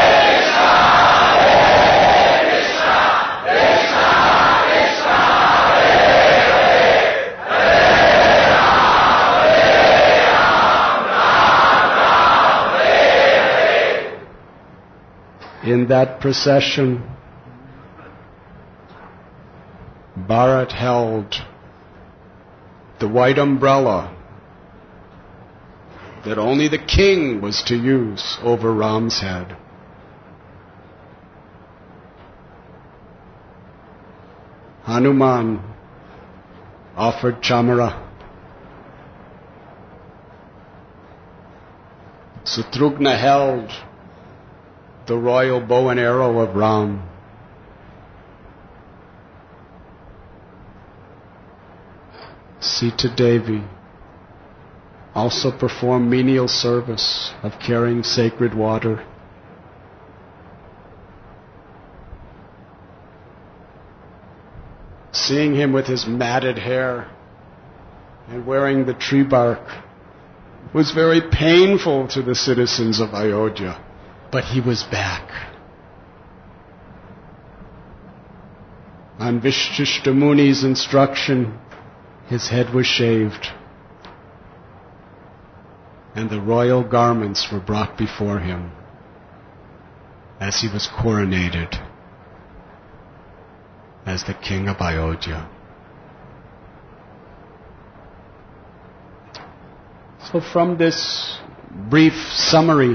In that procession, Bharat held the white umbrella that only the king was to use over Ram's head. Hanuman offered chamara. Shatrughna held the royal bow and arrow of Ram. Sita Devi also performed menial service of carrying sacred water. Seeing him with his matted hair and wearing the tree bark was very painful to the citizens of Ayodhya, but he was back. On Vishishta Muni's instruction, his head was shaved, and the royal garments were brought before him as he was coronated as the king of Ayodhya. So from this brief summary,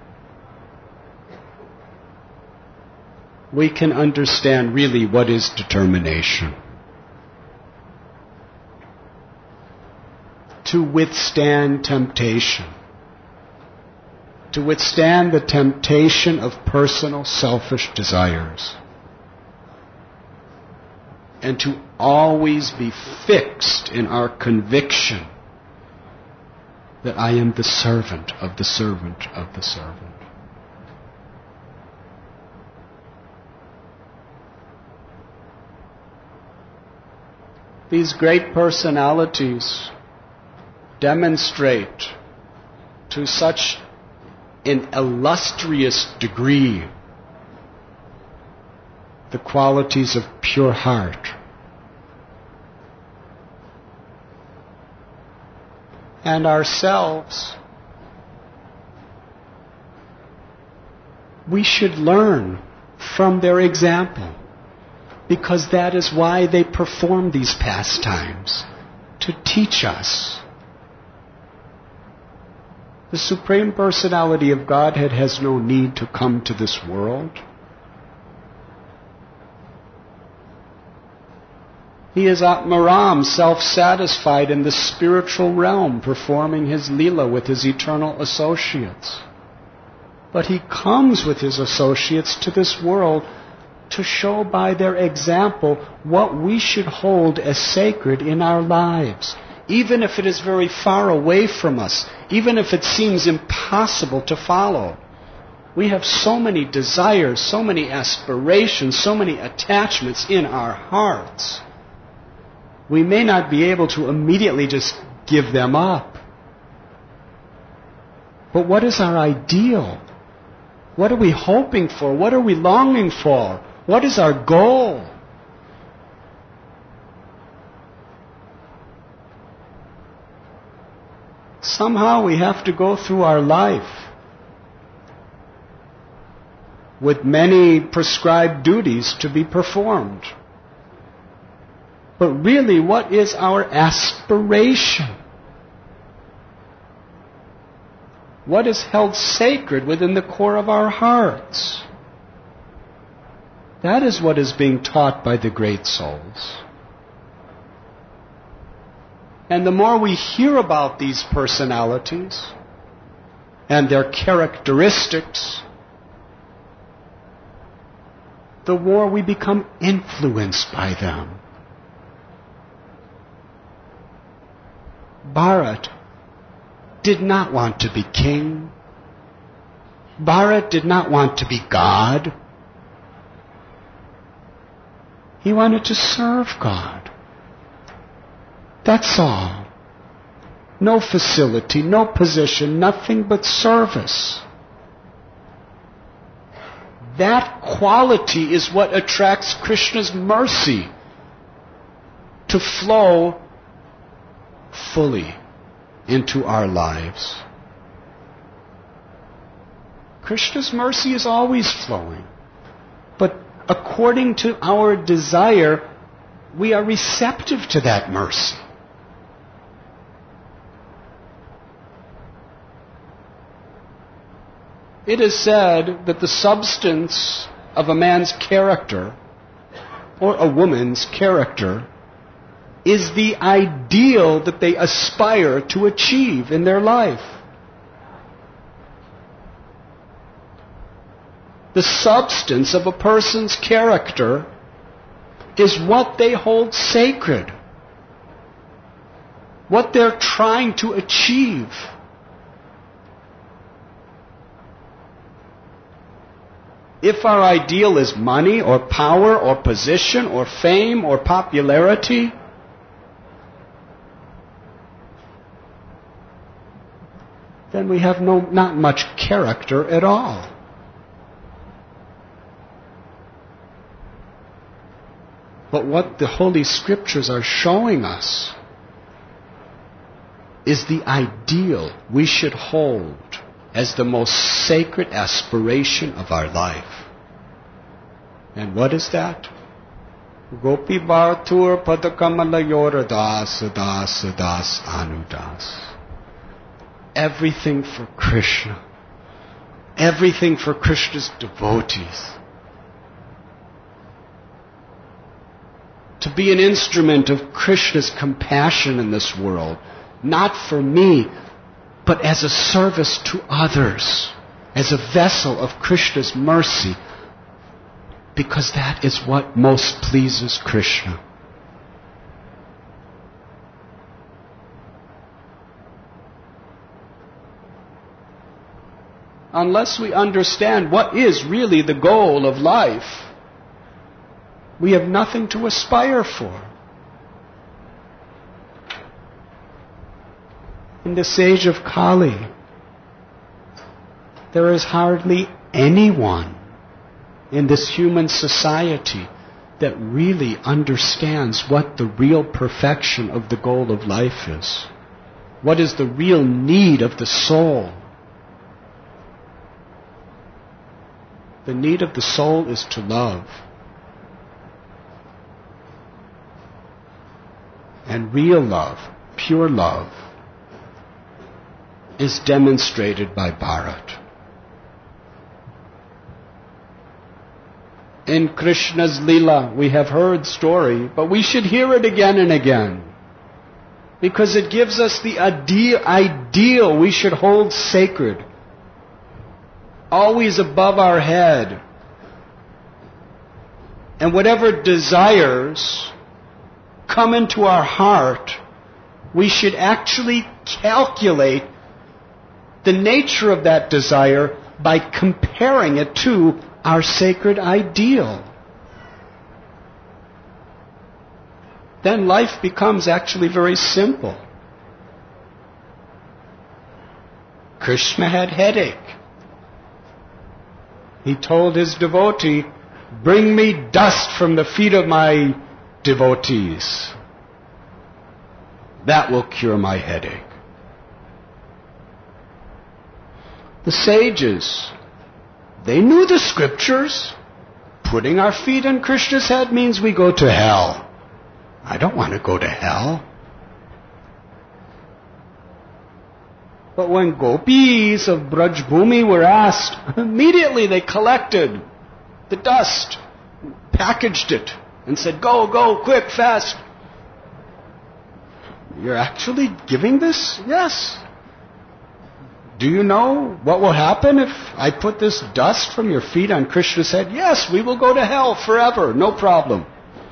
we can understand really what is determination. To withstand temptation. To withstand the temptation of personal selfish desires. And to always be fixed in our conviction that I am the servant of the servant of the servant. These great personalities demonstrate to such an illustrious degree the qualities of pure heart. And ourselves, we should learn from their example, because that is why they perform these pastimes, to teach us. The Supreme Personality of Godhead has no need to come to this world. He is Atmaram, self-satisfied in the spiritual realm, performing his Leela with his eternal associates. But he comes with his associates to this world to show by their example what we should hold as sacred in our lives, even if it is very far away from us, even if it seems impossible to follow. We have so many desires, so many aspirations, so many attachments in our hearts. We may not be able to immediately just give them up. But what is our ideal? What are we hoping for? What are we longing for? What is our goal? Somehow we have to go through our life with many prescribed duties to be performed. But really, what is our aspiration? What is held sacred within the core of our hearts? That is what is being taught by the great souls. And the more we hear about these personalities and their characteristics, the more we become influenced by them. Bharat did not want to be king. Bharat did not want to be God. He wanted to serve God. That's all. No facility, no position, nothing but service. That quality is what attracts Krishna's mercy to flow fully into our lives. Krishna's mercy is always flowing. But according to our desire, we are receptive to that mercy. It is said that the substance of a man's character, or a woman's character, is the ideal that they aspire to achieve in their life. The substance of a person's character is what they hold sacred. what they're trying to achieve. If our ideal is money or power or position or fame or popularity, then we have not much character at all. But what the Holy Scriptures are showing us is the ideal we should hold as the most sacred aspiration of our life. And what is that? Gopi Bhartur Padakamala Yoradas Das Das Anudas. Everything for Krishna. Everything for Krishna's devotees. To be an instrument of Krishna's compassion in this world. Not for me, but as a service to others. As a vessel of Krishna's mercy. Because that is what most pleases Krishna. Unless we understand what is really the goal of life, we have nothing to aspire for. In this age of Kali, there is hardly anyone in this human society that really understands what the real perfection of the goal of life is. What is the real need of the soul? The need of the soul is to love. And real love, pure love, is demonstrated by Bharat. In Krishna's Leela, we have heard story, but we should hear it again and again. Because it gives us the ideal we should hold sacred. Always above our head. And whatever desires come into our heart, we should actually calculate the nature of that desire by comparing it to our sacred ideal. Then life becomes actually very simple. Krishna had headache. He told his devotee, "Bring me dust from the feet of my devotees. That will cure my headache." The sages, they knew the scriptures. Putting our feet on Krishna's head means we go to hell. I don't want to go to hell. But when gopis of Braj Bhumi were asked, immediately they collected the dust, packaged it, and said, "Go, go, quick, fast." You're actually giving this? Yes. Do you know what will happen if I put this dust from your feet on Krishna's head? Yes, we will go to hell forever, no problem.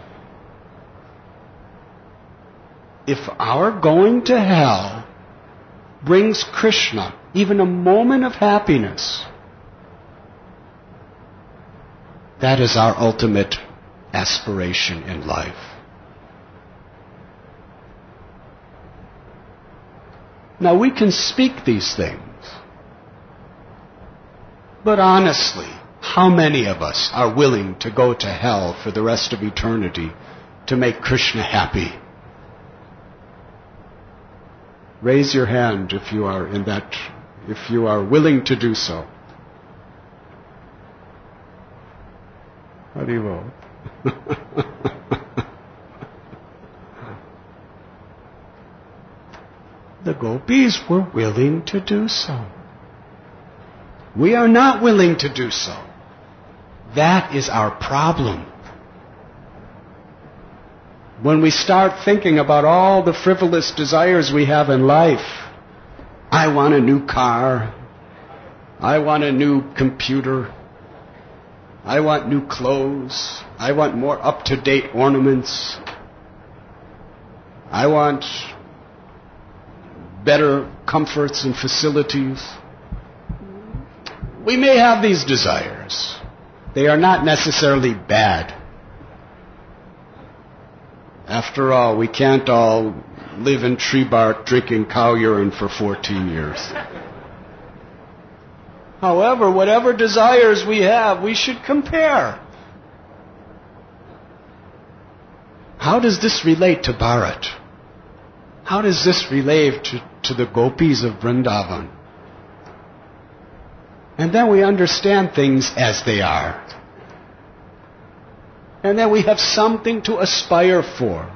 If our going to hell brings Krishna even a moment of happiness, that is our ultimate aspiration in life. Now we can speak these things, but honestly, how many of us are willing to go to hell for the rest of eternity to make Krishna happy? Raise your hand if you are willing to do so. Haribol. The gopis were willing to do so. We are not willing to do so. That is our problem. When we start thinking about all the frivolous desires we have in life, I want a new car, I want a new computer, I want new clothes, I want more up-to-date ornaments, I want better comforts and facilities. We may have these desires. They are not necessarily bad. After all, we can't all live in tree bark drinking cow urine for 14 years. However, whatever desires we have, we should compare. How does this relate to Bharat? How does this relate to the gopis of Vrindavan? And then we understand things as they are. And then we have something to aspire for.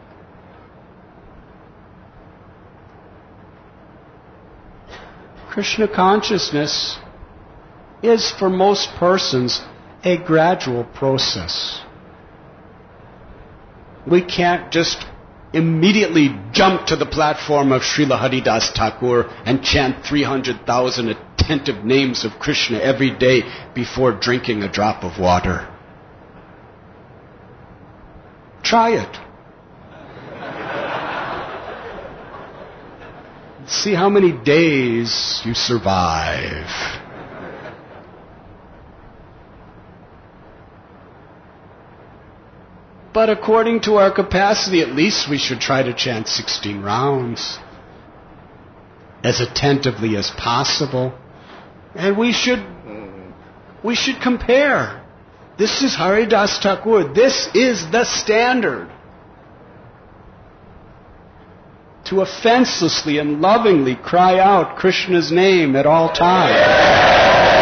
Krishna consciousness is, for most persons, a gradual process. We can't just immediately jump to the platform of Srila Haridas Thakur and chant 300,000 attentive names of Krishna every day before drinking a drop of water. Try it. See how many days you survive. But according to our capacity, at least we should try to chant 16 rounds as attentively as possible. And we should compare. This is Haridas Thakur. This is the standard. To offenselessly and lovingly cry out Krishna's name at all times.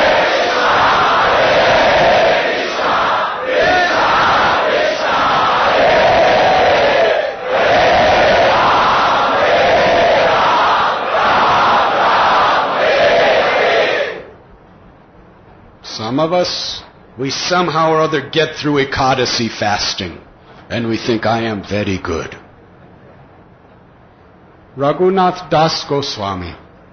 Some of us, we somehow or other get through Ekadasi fasting, and we think, I am very good. Raghunath Das Goswami,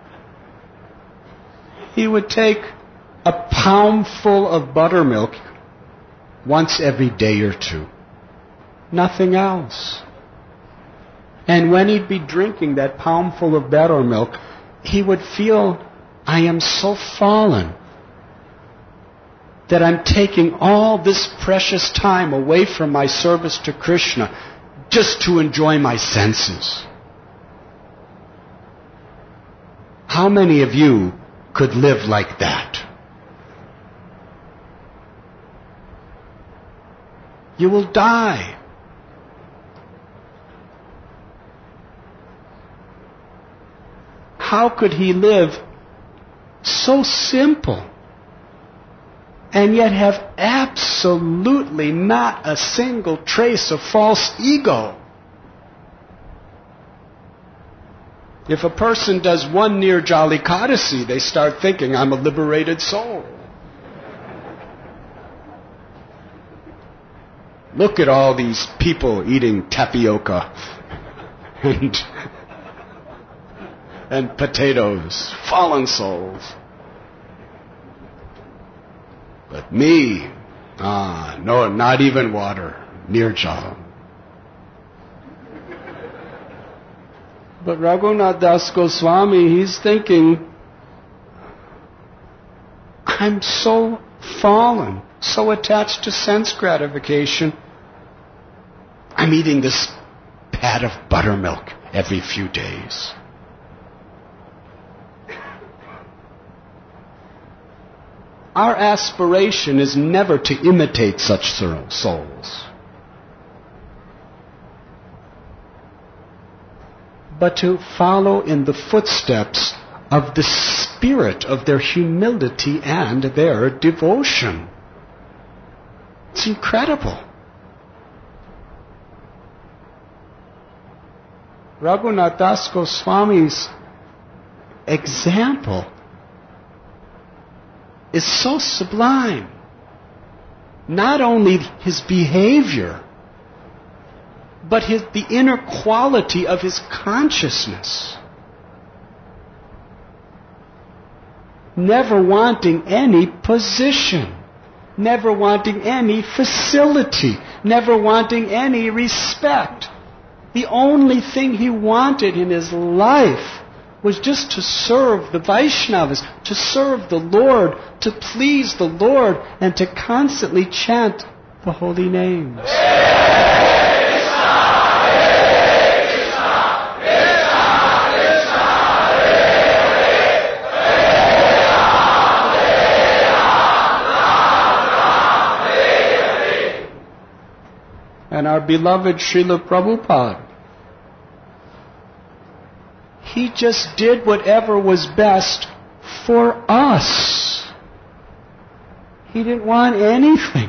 he would take a poundful of buttermilk once every day or two. Nothing else. And when he'd be drinking that poundful of buttermilk, he would feel, I am so fallen that I'm taking all this precious time away from my service to Krishna just to enjoy my senses. How many of you could live like that? You will die. How could he live so simple and yet have absolutely not a single trace of false ego? If a person does one Nirjala Ekadasi, they start thinking, I'm a liberated soul. Look at all these people eating tapioca and potatoes, fallen souls. But me, no, not even water, Nirjala. But Raghunath Das Goswami, he's thinking, I'm so fallen, so attached to sense gratification. I'm eating this pat of buttermilk every few days. Our aspiration is never to imitate such souls, but to follow in the footsteps of the spirit of their humility and their devotion. It's incredible. Raghunath Das Goswami's example is so sublime. Not only his behavior, but the inner quality of his consciousness. Never wanting any position, never wanting any facility, never wanting any respect. The only thing he wanted in his life was just to serve the Vaishnavas, to serve the Lord, to please the Lord, and to constantly chant the holy names. And our beloved Srila Prabhupada, he just did whatever was best for us. He didn't want anything.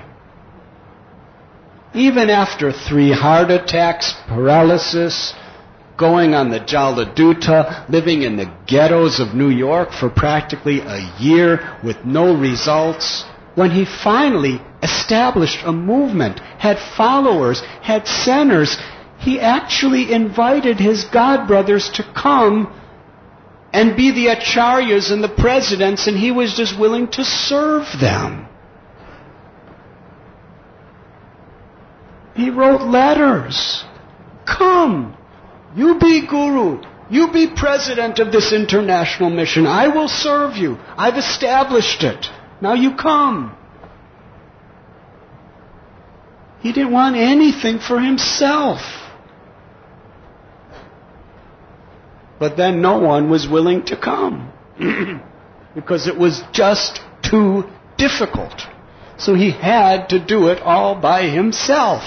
Even after 3 heart attacks, paralysis, going on the Jaladuta, living in the ghettos of New York for practically a year with no results, when he finally established a movement, had followers, had centers, he actually invited his godbrothers to come and be the acharyas and the presidents, and he was just willing to serve them. He wrote letters. Come, you be guru, you be president of this international mission. I will serve you. I've established it. Now you come. He didn't want anything for himself. But then no one was willing to come because it was just too difficult. So he had to do it all by himself.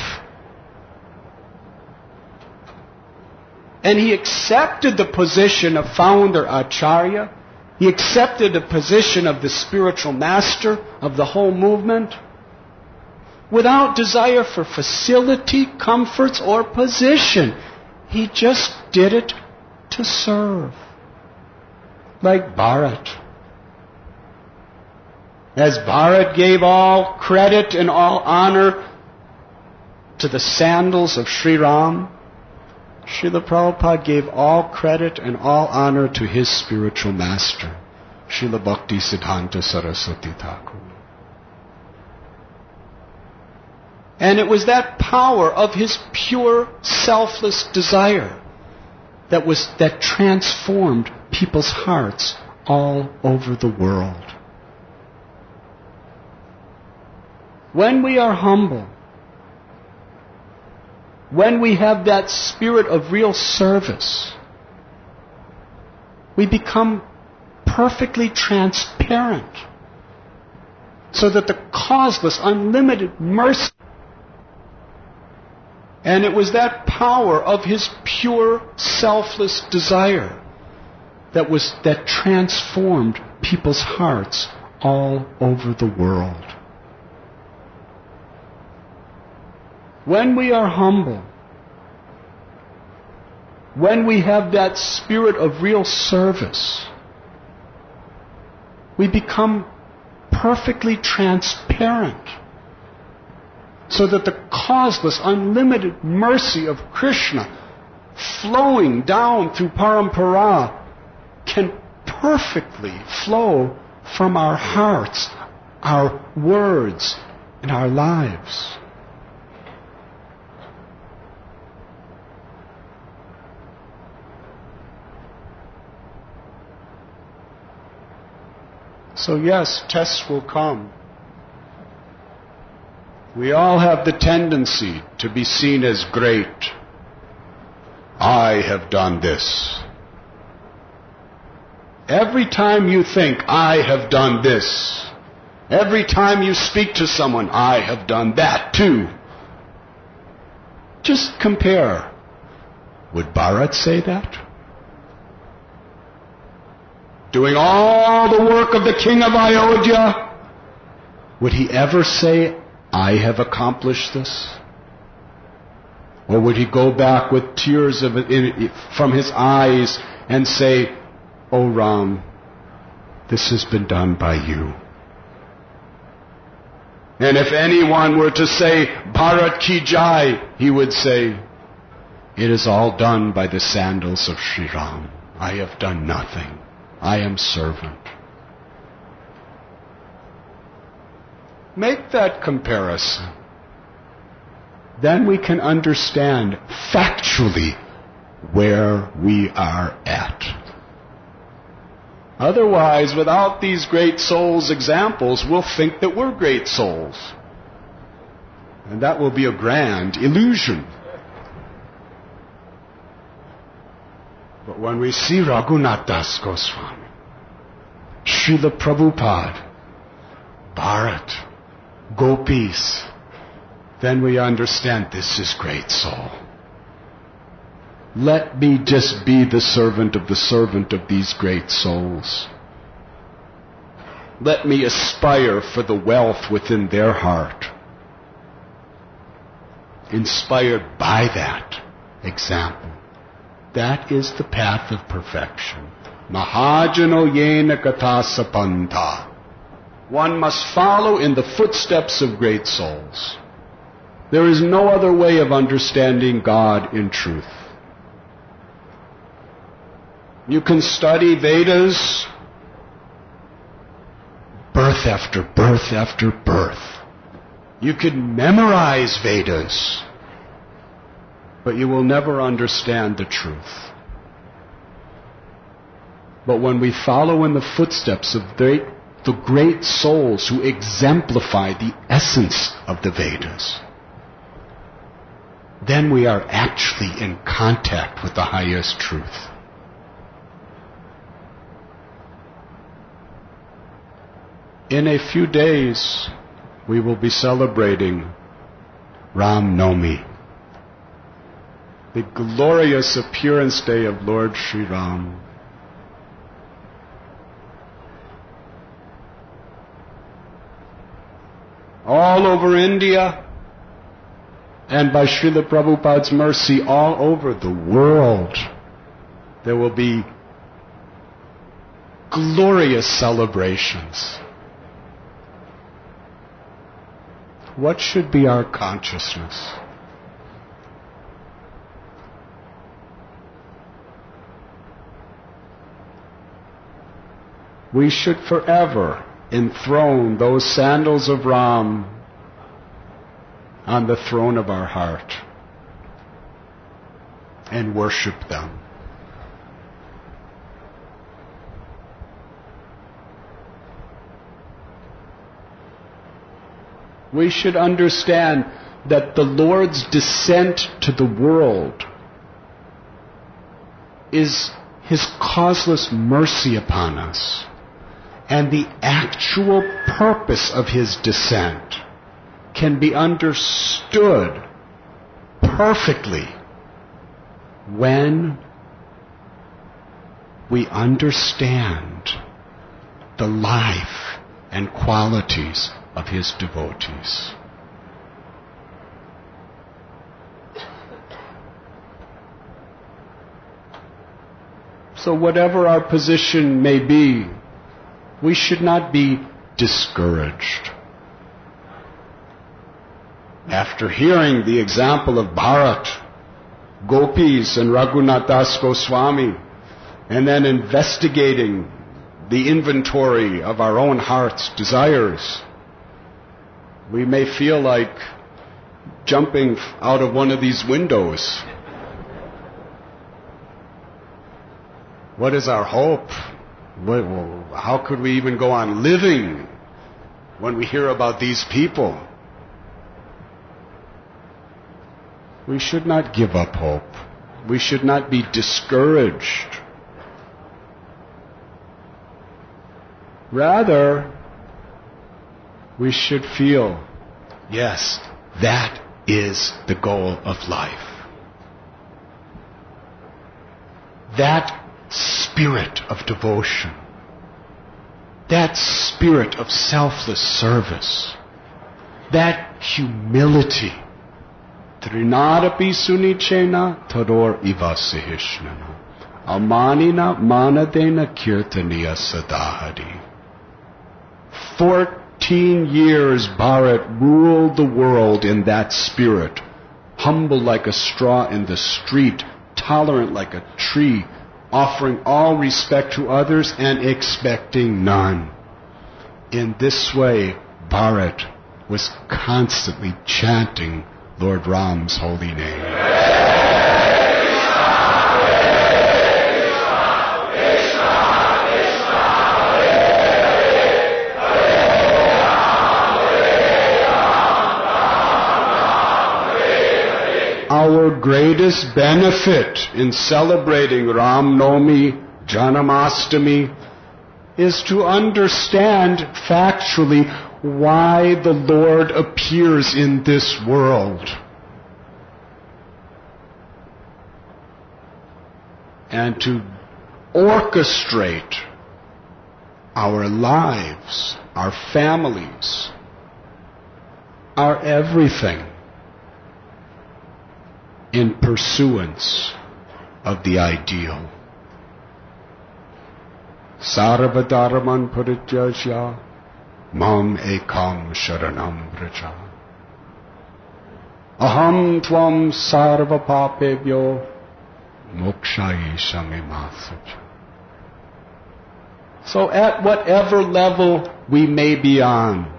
And he accepted the position of founder Acharya. He accepted the position of the spiritual master of the whole movement without desire for facility, comforts, or position. He just did it to serve. Like Bharat. As Bharat gave all credit and all honor to the sandals of Sri Ram, Srila Prabhupada gave all credit and all honor to his spiritual master, Srila Bhakti Siddhanta Saraswati Thakur. And it was that power of his pure, selfless desire that transformed people's hearts all over the world. When we are humble, when we have that spirit of real service, we become perfectly transparent so that the causeless, unlimited mercy. And it was that power of his pure, selfless desire that transformed people's hearts all over the world. When we are humble, when we have that spirit of real service, we become perfectly transparent so that the causeless, unlimited mercy of Krishna flowing down through parampara can perfectly flow from our hearts, our words, and our lives. So yes, tests will come. We all have the tendency to be seen as great. I have done this. Every time you think, I have done this, every time you speak to someone, I have done that too. Just compare. Would Bharat say that? Doing all the work of the king of Ayodhya, would he ever say, I have accomplished this? Or would he go back with tears from his eyes and say, Oh Ram, this has been done by you. And if anyone were to say, Bharat ki jai, he would say, it is all done by the sandals of Sri Ram. I have done nothing. I am servant. Make that comparison. Then we can understand factually where we are at. Otherwise, without these great souls' examples, we'll think that we're great souls. And that will be a grand illusion. But when we see Raghunath Das Goswami, Srila Prabhupada, Bharat, Gopis, then we understand this is great soul. Let me just be the servant of these great souls. Let me aspire for the wealth within their heart, inspired by that example. That is the path of perfection. Mahajano yena katha sapanta. One must follow in the footsteps of great souls. There is no other way of understanding God in truth. You can study Vedas, birth after birth after birth. You can memorize Vedas, but you will never understand the truth. But when we follow in the footsteps of the great souls who exemplify the essence of the Vedas, then we are actually in contact with the highest truth. In a few days, we will be celebrating Ram Navami, the glorious appearance day of Lord Sri Ram. All over India, and by Srila Prabhupada's mercy, all over the world, there will be glorious celebrations. What should be our consciousness? We should forever enthrone those sandals of Ram on the throne of our heart and worship them. We should understand that the Lord's descent to the world is His causeless mercy upon us. And the actual purpose of His descent can be understood perfectly when we understand the life and qualities of His devotees. So whatever our position may be, we should not be discouraged. After hearing the example of Bharat, Gopis, and Raghunath Das Goswami, and then investigating the inventory of our own heart's desires, we may feel like jumping out of one of these windows. What is our hope? How could we even go on living when we hear about these people? We should not give up hope. We should not be discouraged. Rather, we should feel, yes, that is the goal of life. That spirit of devotion, that spirit of selfless service, that humility. Trinadapi sunichena tador iva sahishnana amanina manadena kirtaniya sadahari. 14 years Bharat ruled the world in that spirit, humble like a straw in the street, tolerant like a tree, offering all respect to others and expecting none. In this way, Bharat was constantly chanting Lord Ram's holy name. greatest benefit in celebrating Ram Navami, Janamastami, is to understand factually why the Lord appears in this world. And to orchestrate our lives, our families, our everything in pursuance of the ideal. Sarvadharman parijyasya mam ekam sharanam vraja. Aham tvam sarva papebhyo mokshayi samimasacha. So at whatever level we may be on,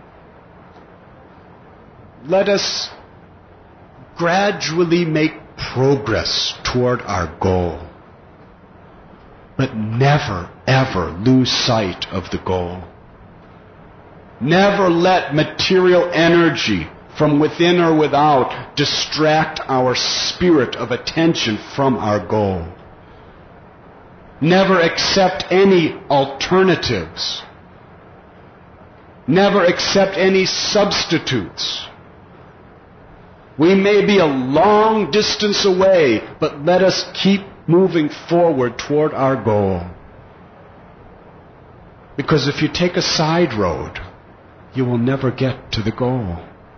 let us gradually make progress toward our goal. But never, ever lose sight of the goal. Never let material energy from within or without distract our spirit of attention from our goal. Never accept any alternatives. Never accept any substitutes. We may be a long distance away, but let us keep moving forward toward our goal. Because if you take a side road, you will never get to the goal.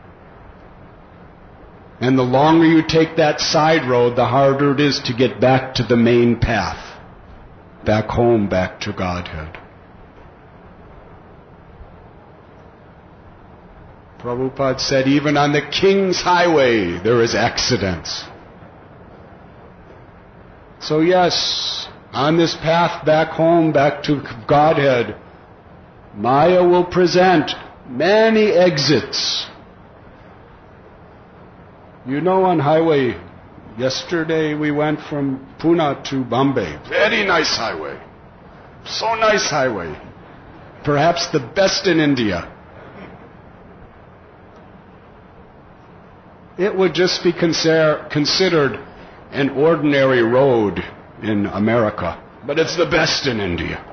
And the longer you take that side road, the harder it is to get back to the main path. Back home, back to Godhead. Prabhupada said, even on the King's Highway, there is accidents. So yes, on this path back home, back to Godhead, Maya will present many exits. You know, on highway, yesterday we went from Pune to Bombay. Very nice highway. So nice highway. Perhaps the best in India. It would just be considered an ordinary road in America, but it's the best in India.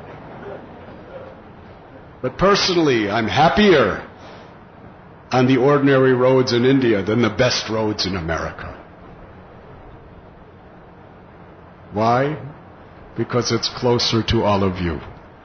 But personally, I'm happier on the ordinary roads in India than the best roads in America. Why? Because it's closer to all of you.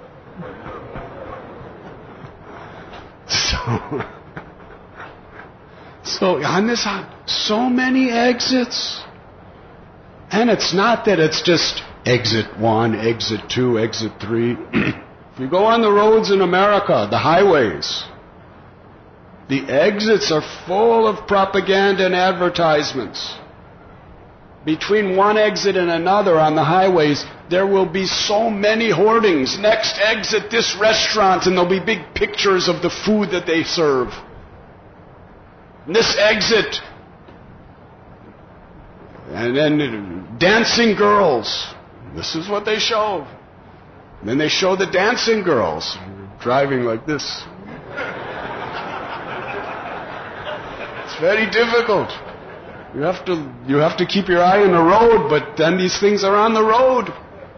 So on this, so many exits. And it's not that it's just exit 1, exit 2, exit 3. If you go on the roads in America, the highways, the exits are full of propaganda and advertisements. Between one exit and another on the highways, there will be so many hoardings. Next exit, this restaurant, and there'll be big pictures of the food that they serve. This exit, and then dancing girls. This is what they show. And then they show the dancing girls driving like this. It's very difficult. You have to keep your eye on the road, but then these things are on the road.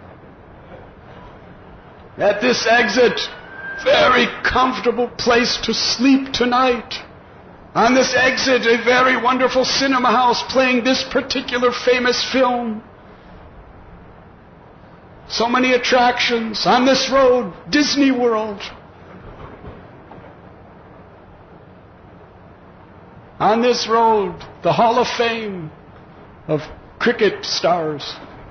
At this exit, very comfortable place to sleep tonight. On this exit, a very wonderful cinema house playing this particular famous film. So many attractions. On this road, Disney World. On this road, the Hall of Fame of cricket stars.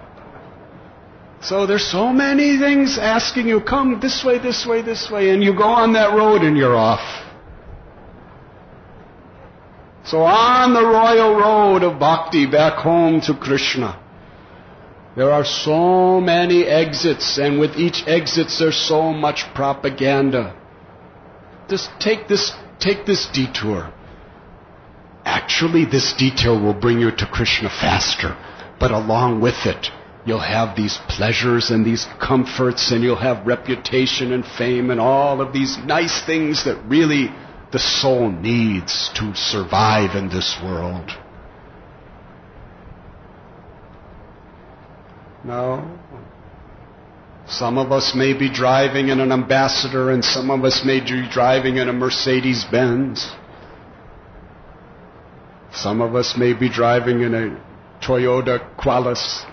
So there's so many things asking you, come this way, this way, this way, and you go on that road and you're off. So on the royal road of bhakti back home to Krishna, there are so many exits, and with each exit there's so much propaganda. Just take this detour. Actually, this detour will bring you to Krishna faster, but along with it, you'll have these pleasures and these comforts, and you'll have reputation and fame and all of these nice things that really the soul needs to survive in this world. No. Some of us may be driving in an Ambassador, and some of us may be driving in a Mercedes-Benz. Some of us may be driving in a Toyota Qualis.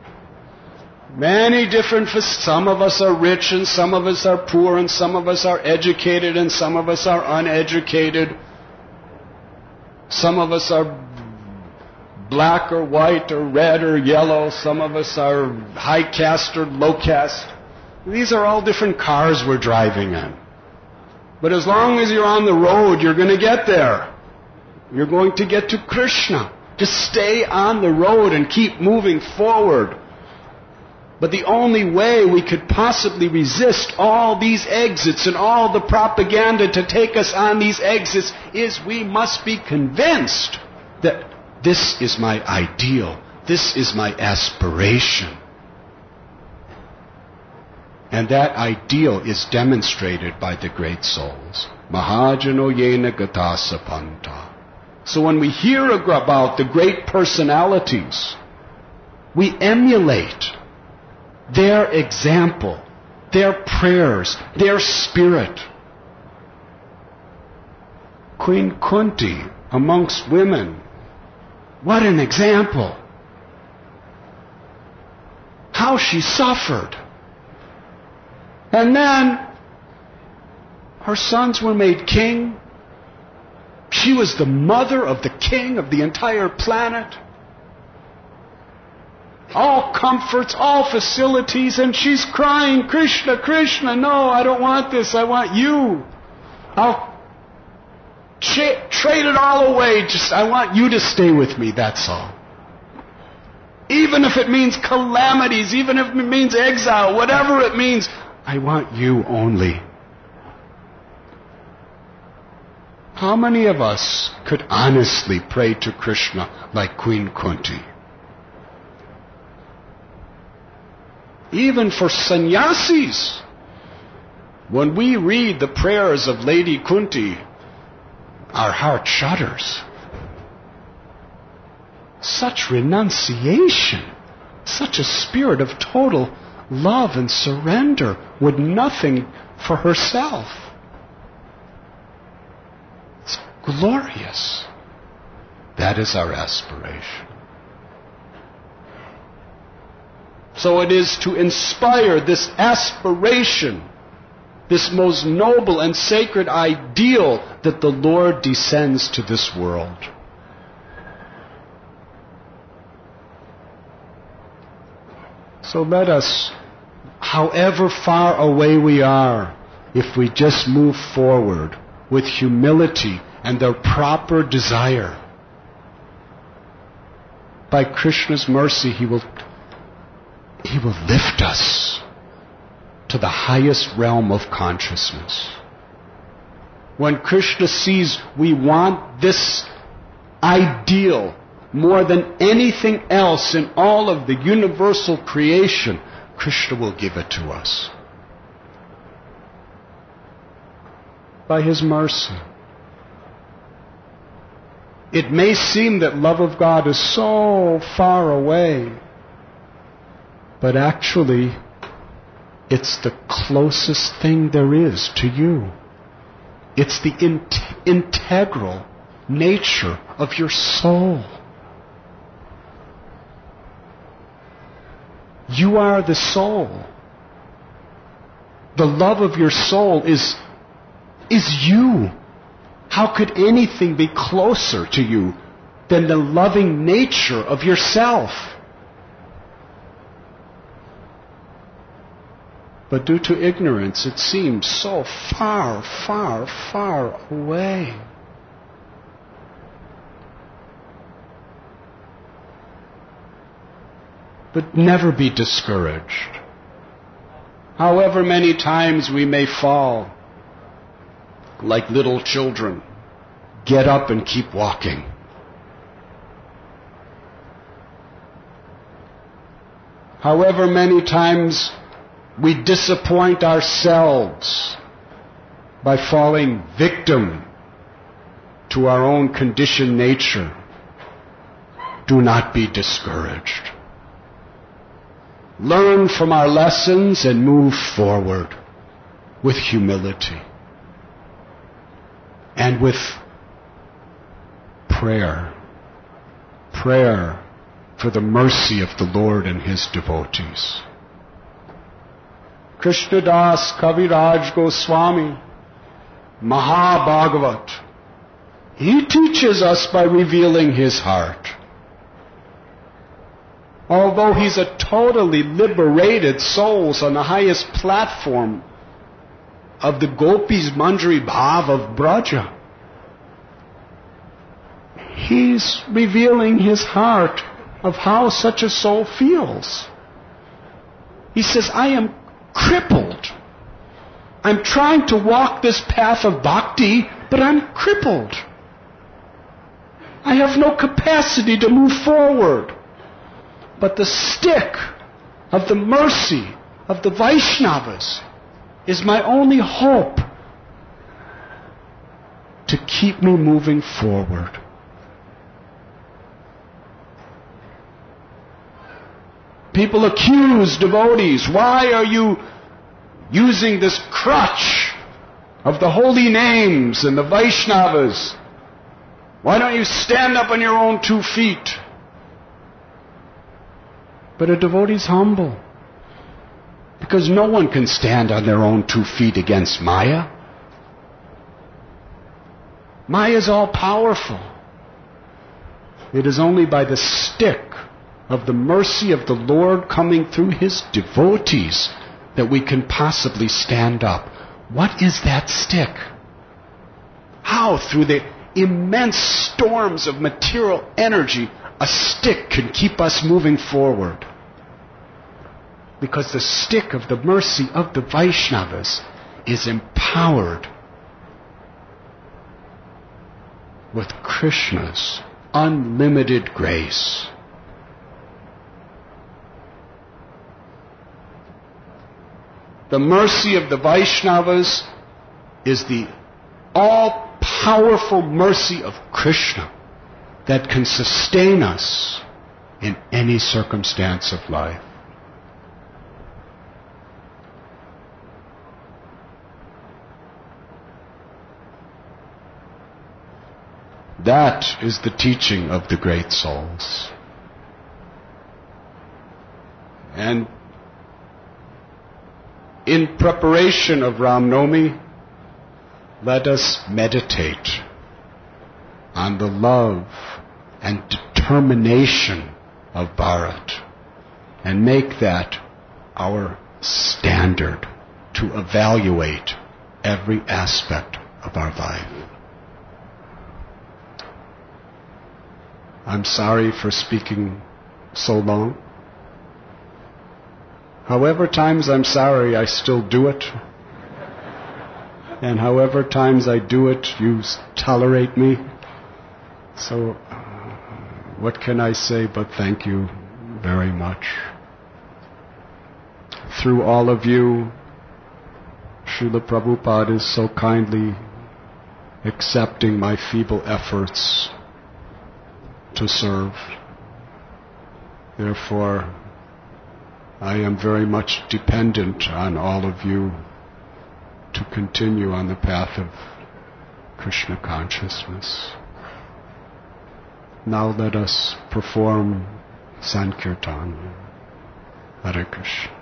Many different, some of us are rich and some of us are poor, and some of us are educated and some of us are uneducated. Some of us are black or white or red or yellow. Some of us are high caste or low caste. These are all different cars we're driving in. But as long as you're on the road, you're going to get there. You're going to get to Krishna. Just stay on the road and keep moving forward. But the only way we could possibly resist all these exits and all the propaganda to take us on these exits is we must be convinced that this is my ideal. This is my aspiration. And that ideal is demonstrated by the great souls. Mahajano yena gatasa panta. So when we hear about the great personalities, we emulate their example, their prayers, their spirit. Queen Kunti, amongst women, what an example. How she suffered. And then her sons were made king. She was the mother of the king of the entire planet. All comforts, all facilities, and she's crying, Krishna, Krishna, no, I don't want this, I want you. I'll trade it all away, just I want you to stay with me, that's all. Even if it means calamities, even if it means exile, whatever it means, I want you only. How many of us could honestly pray to Krishna like Queen Kunti? Even for sannyasis, when we read the prayers of Lady Kunti, our heart shudders. Such renunciation, such a spirit of total love and surrender, with nothing for herself. It's glorious. That is our aspiration. So it is to inspire this aspiration, this most noble and sacred ideal, that the Lord descends to this world. So let us, however far away we are, if we just move forward with humility and the proper desire, by Krishna's mercy, He will lift us to the highest realm of consciousness. When Krishna sees we want this ideal more than anything else in all of the universal creation, Krishna will give it to us. By His mercy. It may seem that love of God is so far away, but actually, it's the closest thing there is to you. It's the integral nature of your soul. You are the soul. The love of your soul is you. How could anything be closer to you than the loving nature of yourself? But due to ignorance, it seems so far, far, far away. But never be discouraged. However many times we may fall, like little children, get up and keep walking. However many times we disappoint ourselves by falling victim to our own conditioned nature, do not be discouraged. learn from our lessons, and move forward with humility and with prayer. Prayer for the mercy of the Lord and His devotees. Krishnadas Kaviraj Goswami, Mahabhagavat, he teaches us by revealing his heart. Although he's a totally liberated soul on the highest platform of the Gopis Manjari Bhav of Braja, he's revealing his heart of how such a soul feels. He says, I am crippled. I'm trying to walk this path of bhakti, but I'm crippled. I have no capacity to move forward. But the stick of the mercy of the Vaishnavas is my only hope to keep me moving forward. People accuse devotees, why are you using this crutch of the holy names and the Vaishnavas? Why don't you stand up on your own 2 feet? But a devotee's humble, because no one can stand on their own 2 feet against Maya. Maya is all powerful. It is only by the stick of the mercy of the Lord coming through His devotees that we can possibly stand up. What is that stick? How, through the immense storms of material energy, a stick can keep us moving forward? Because the stick of the mercy of the Vaishnavas is empowered with Krishna's unlimited grace. The mercy of the Vaishnavas is the all-powerful mercy of Krishna that can sustain us in any circumstance of life. That is the teaching of the great souls. And in preparation of Ram Navami, let us meditate on the love and determination of Bharat and make that our standard to evaluate every aspect of our life. I'm sorry for speaking so long. However times I'm sorry, I still do it. And however times I do it, you tolerate me. So, what can I say but thank you very much. Through all of you, Srila Prabhupada is so kindly accepting my feeble efforts to serve. Therefore, I am very much dependent on all of you to continue on the path of Krishna consciousness. Now let us perform Sankirtan. Hare Krishna.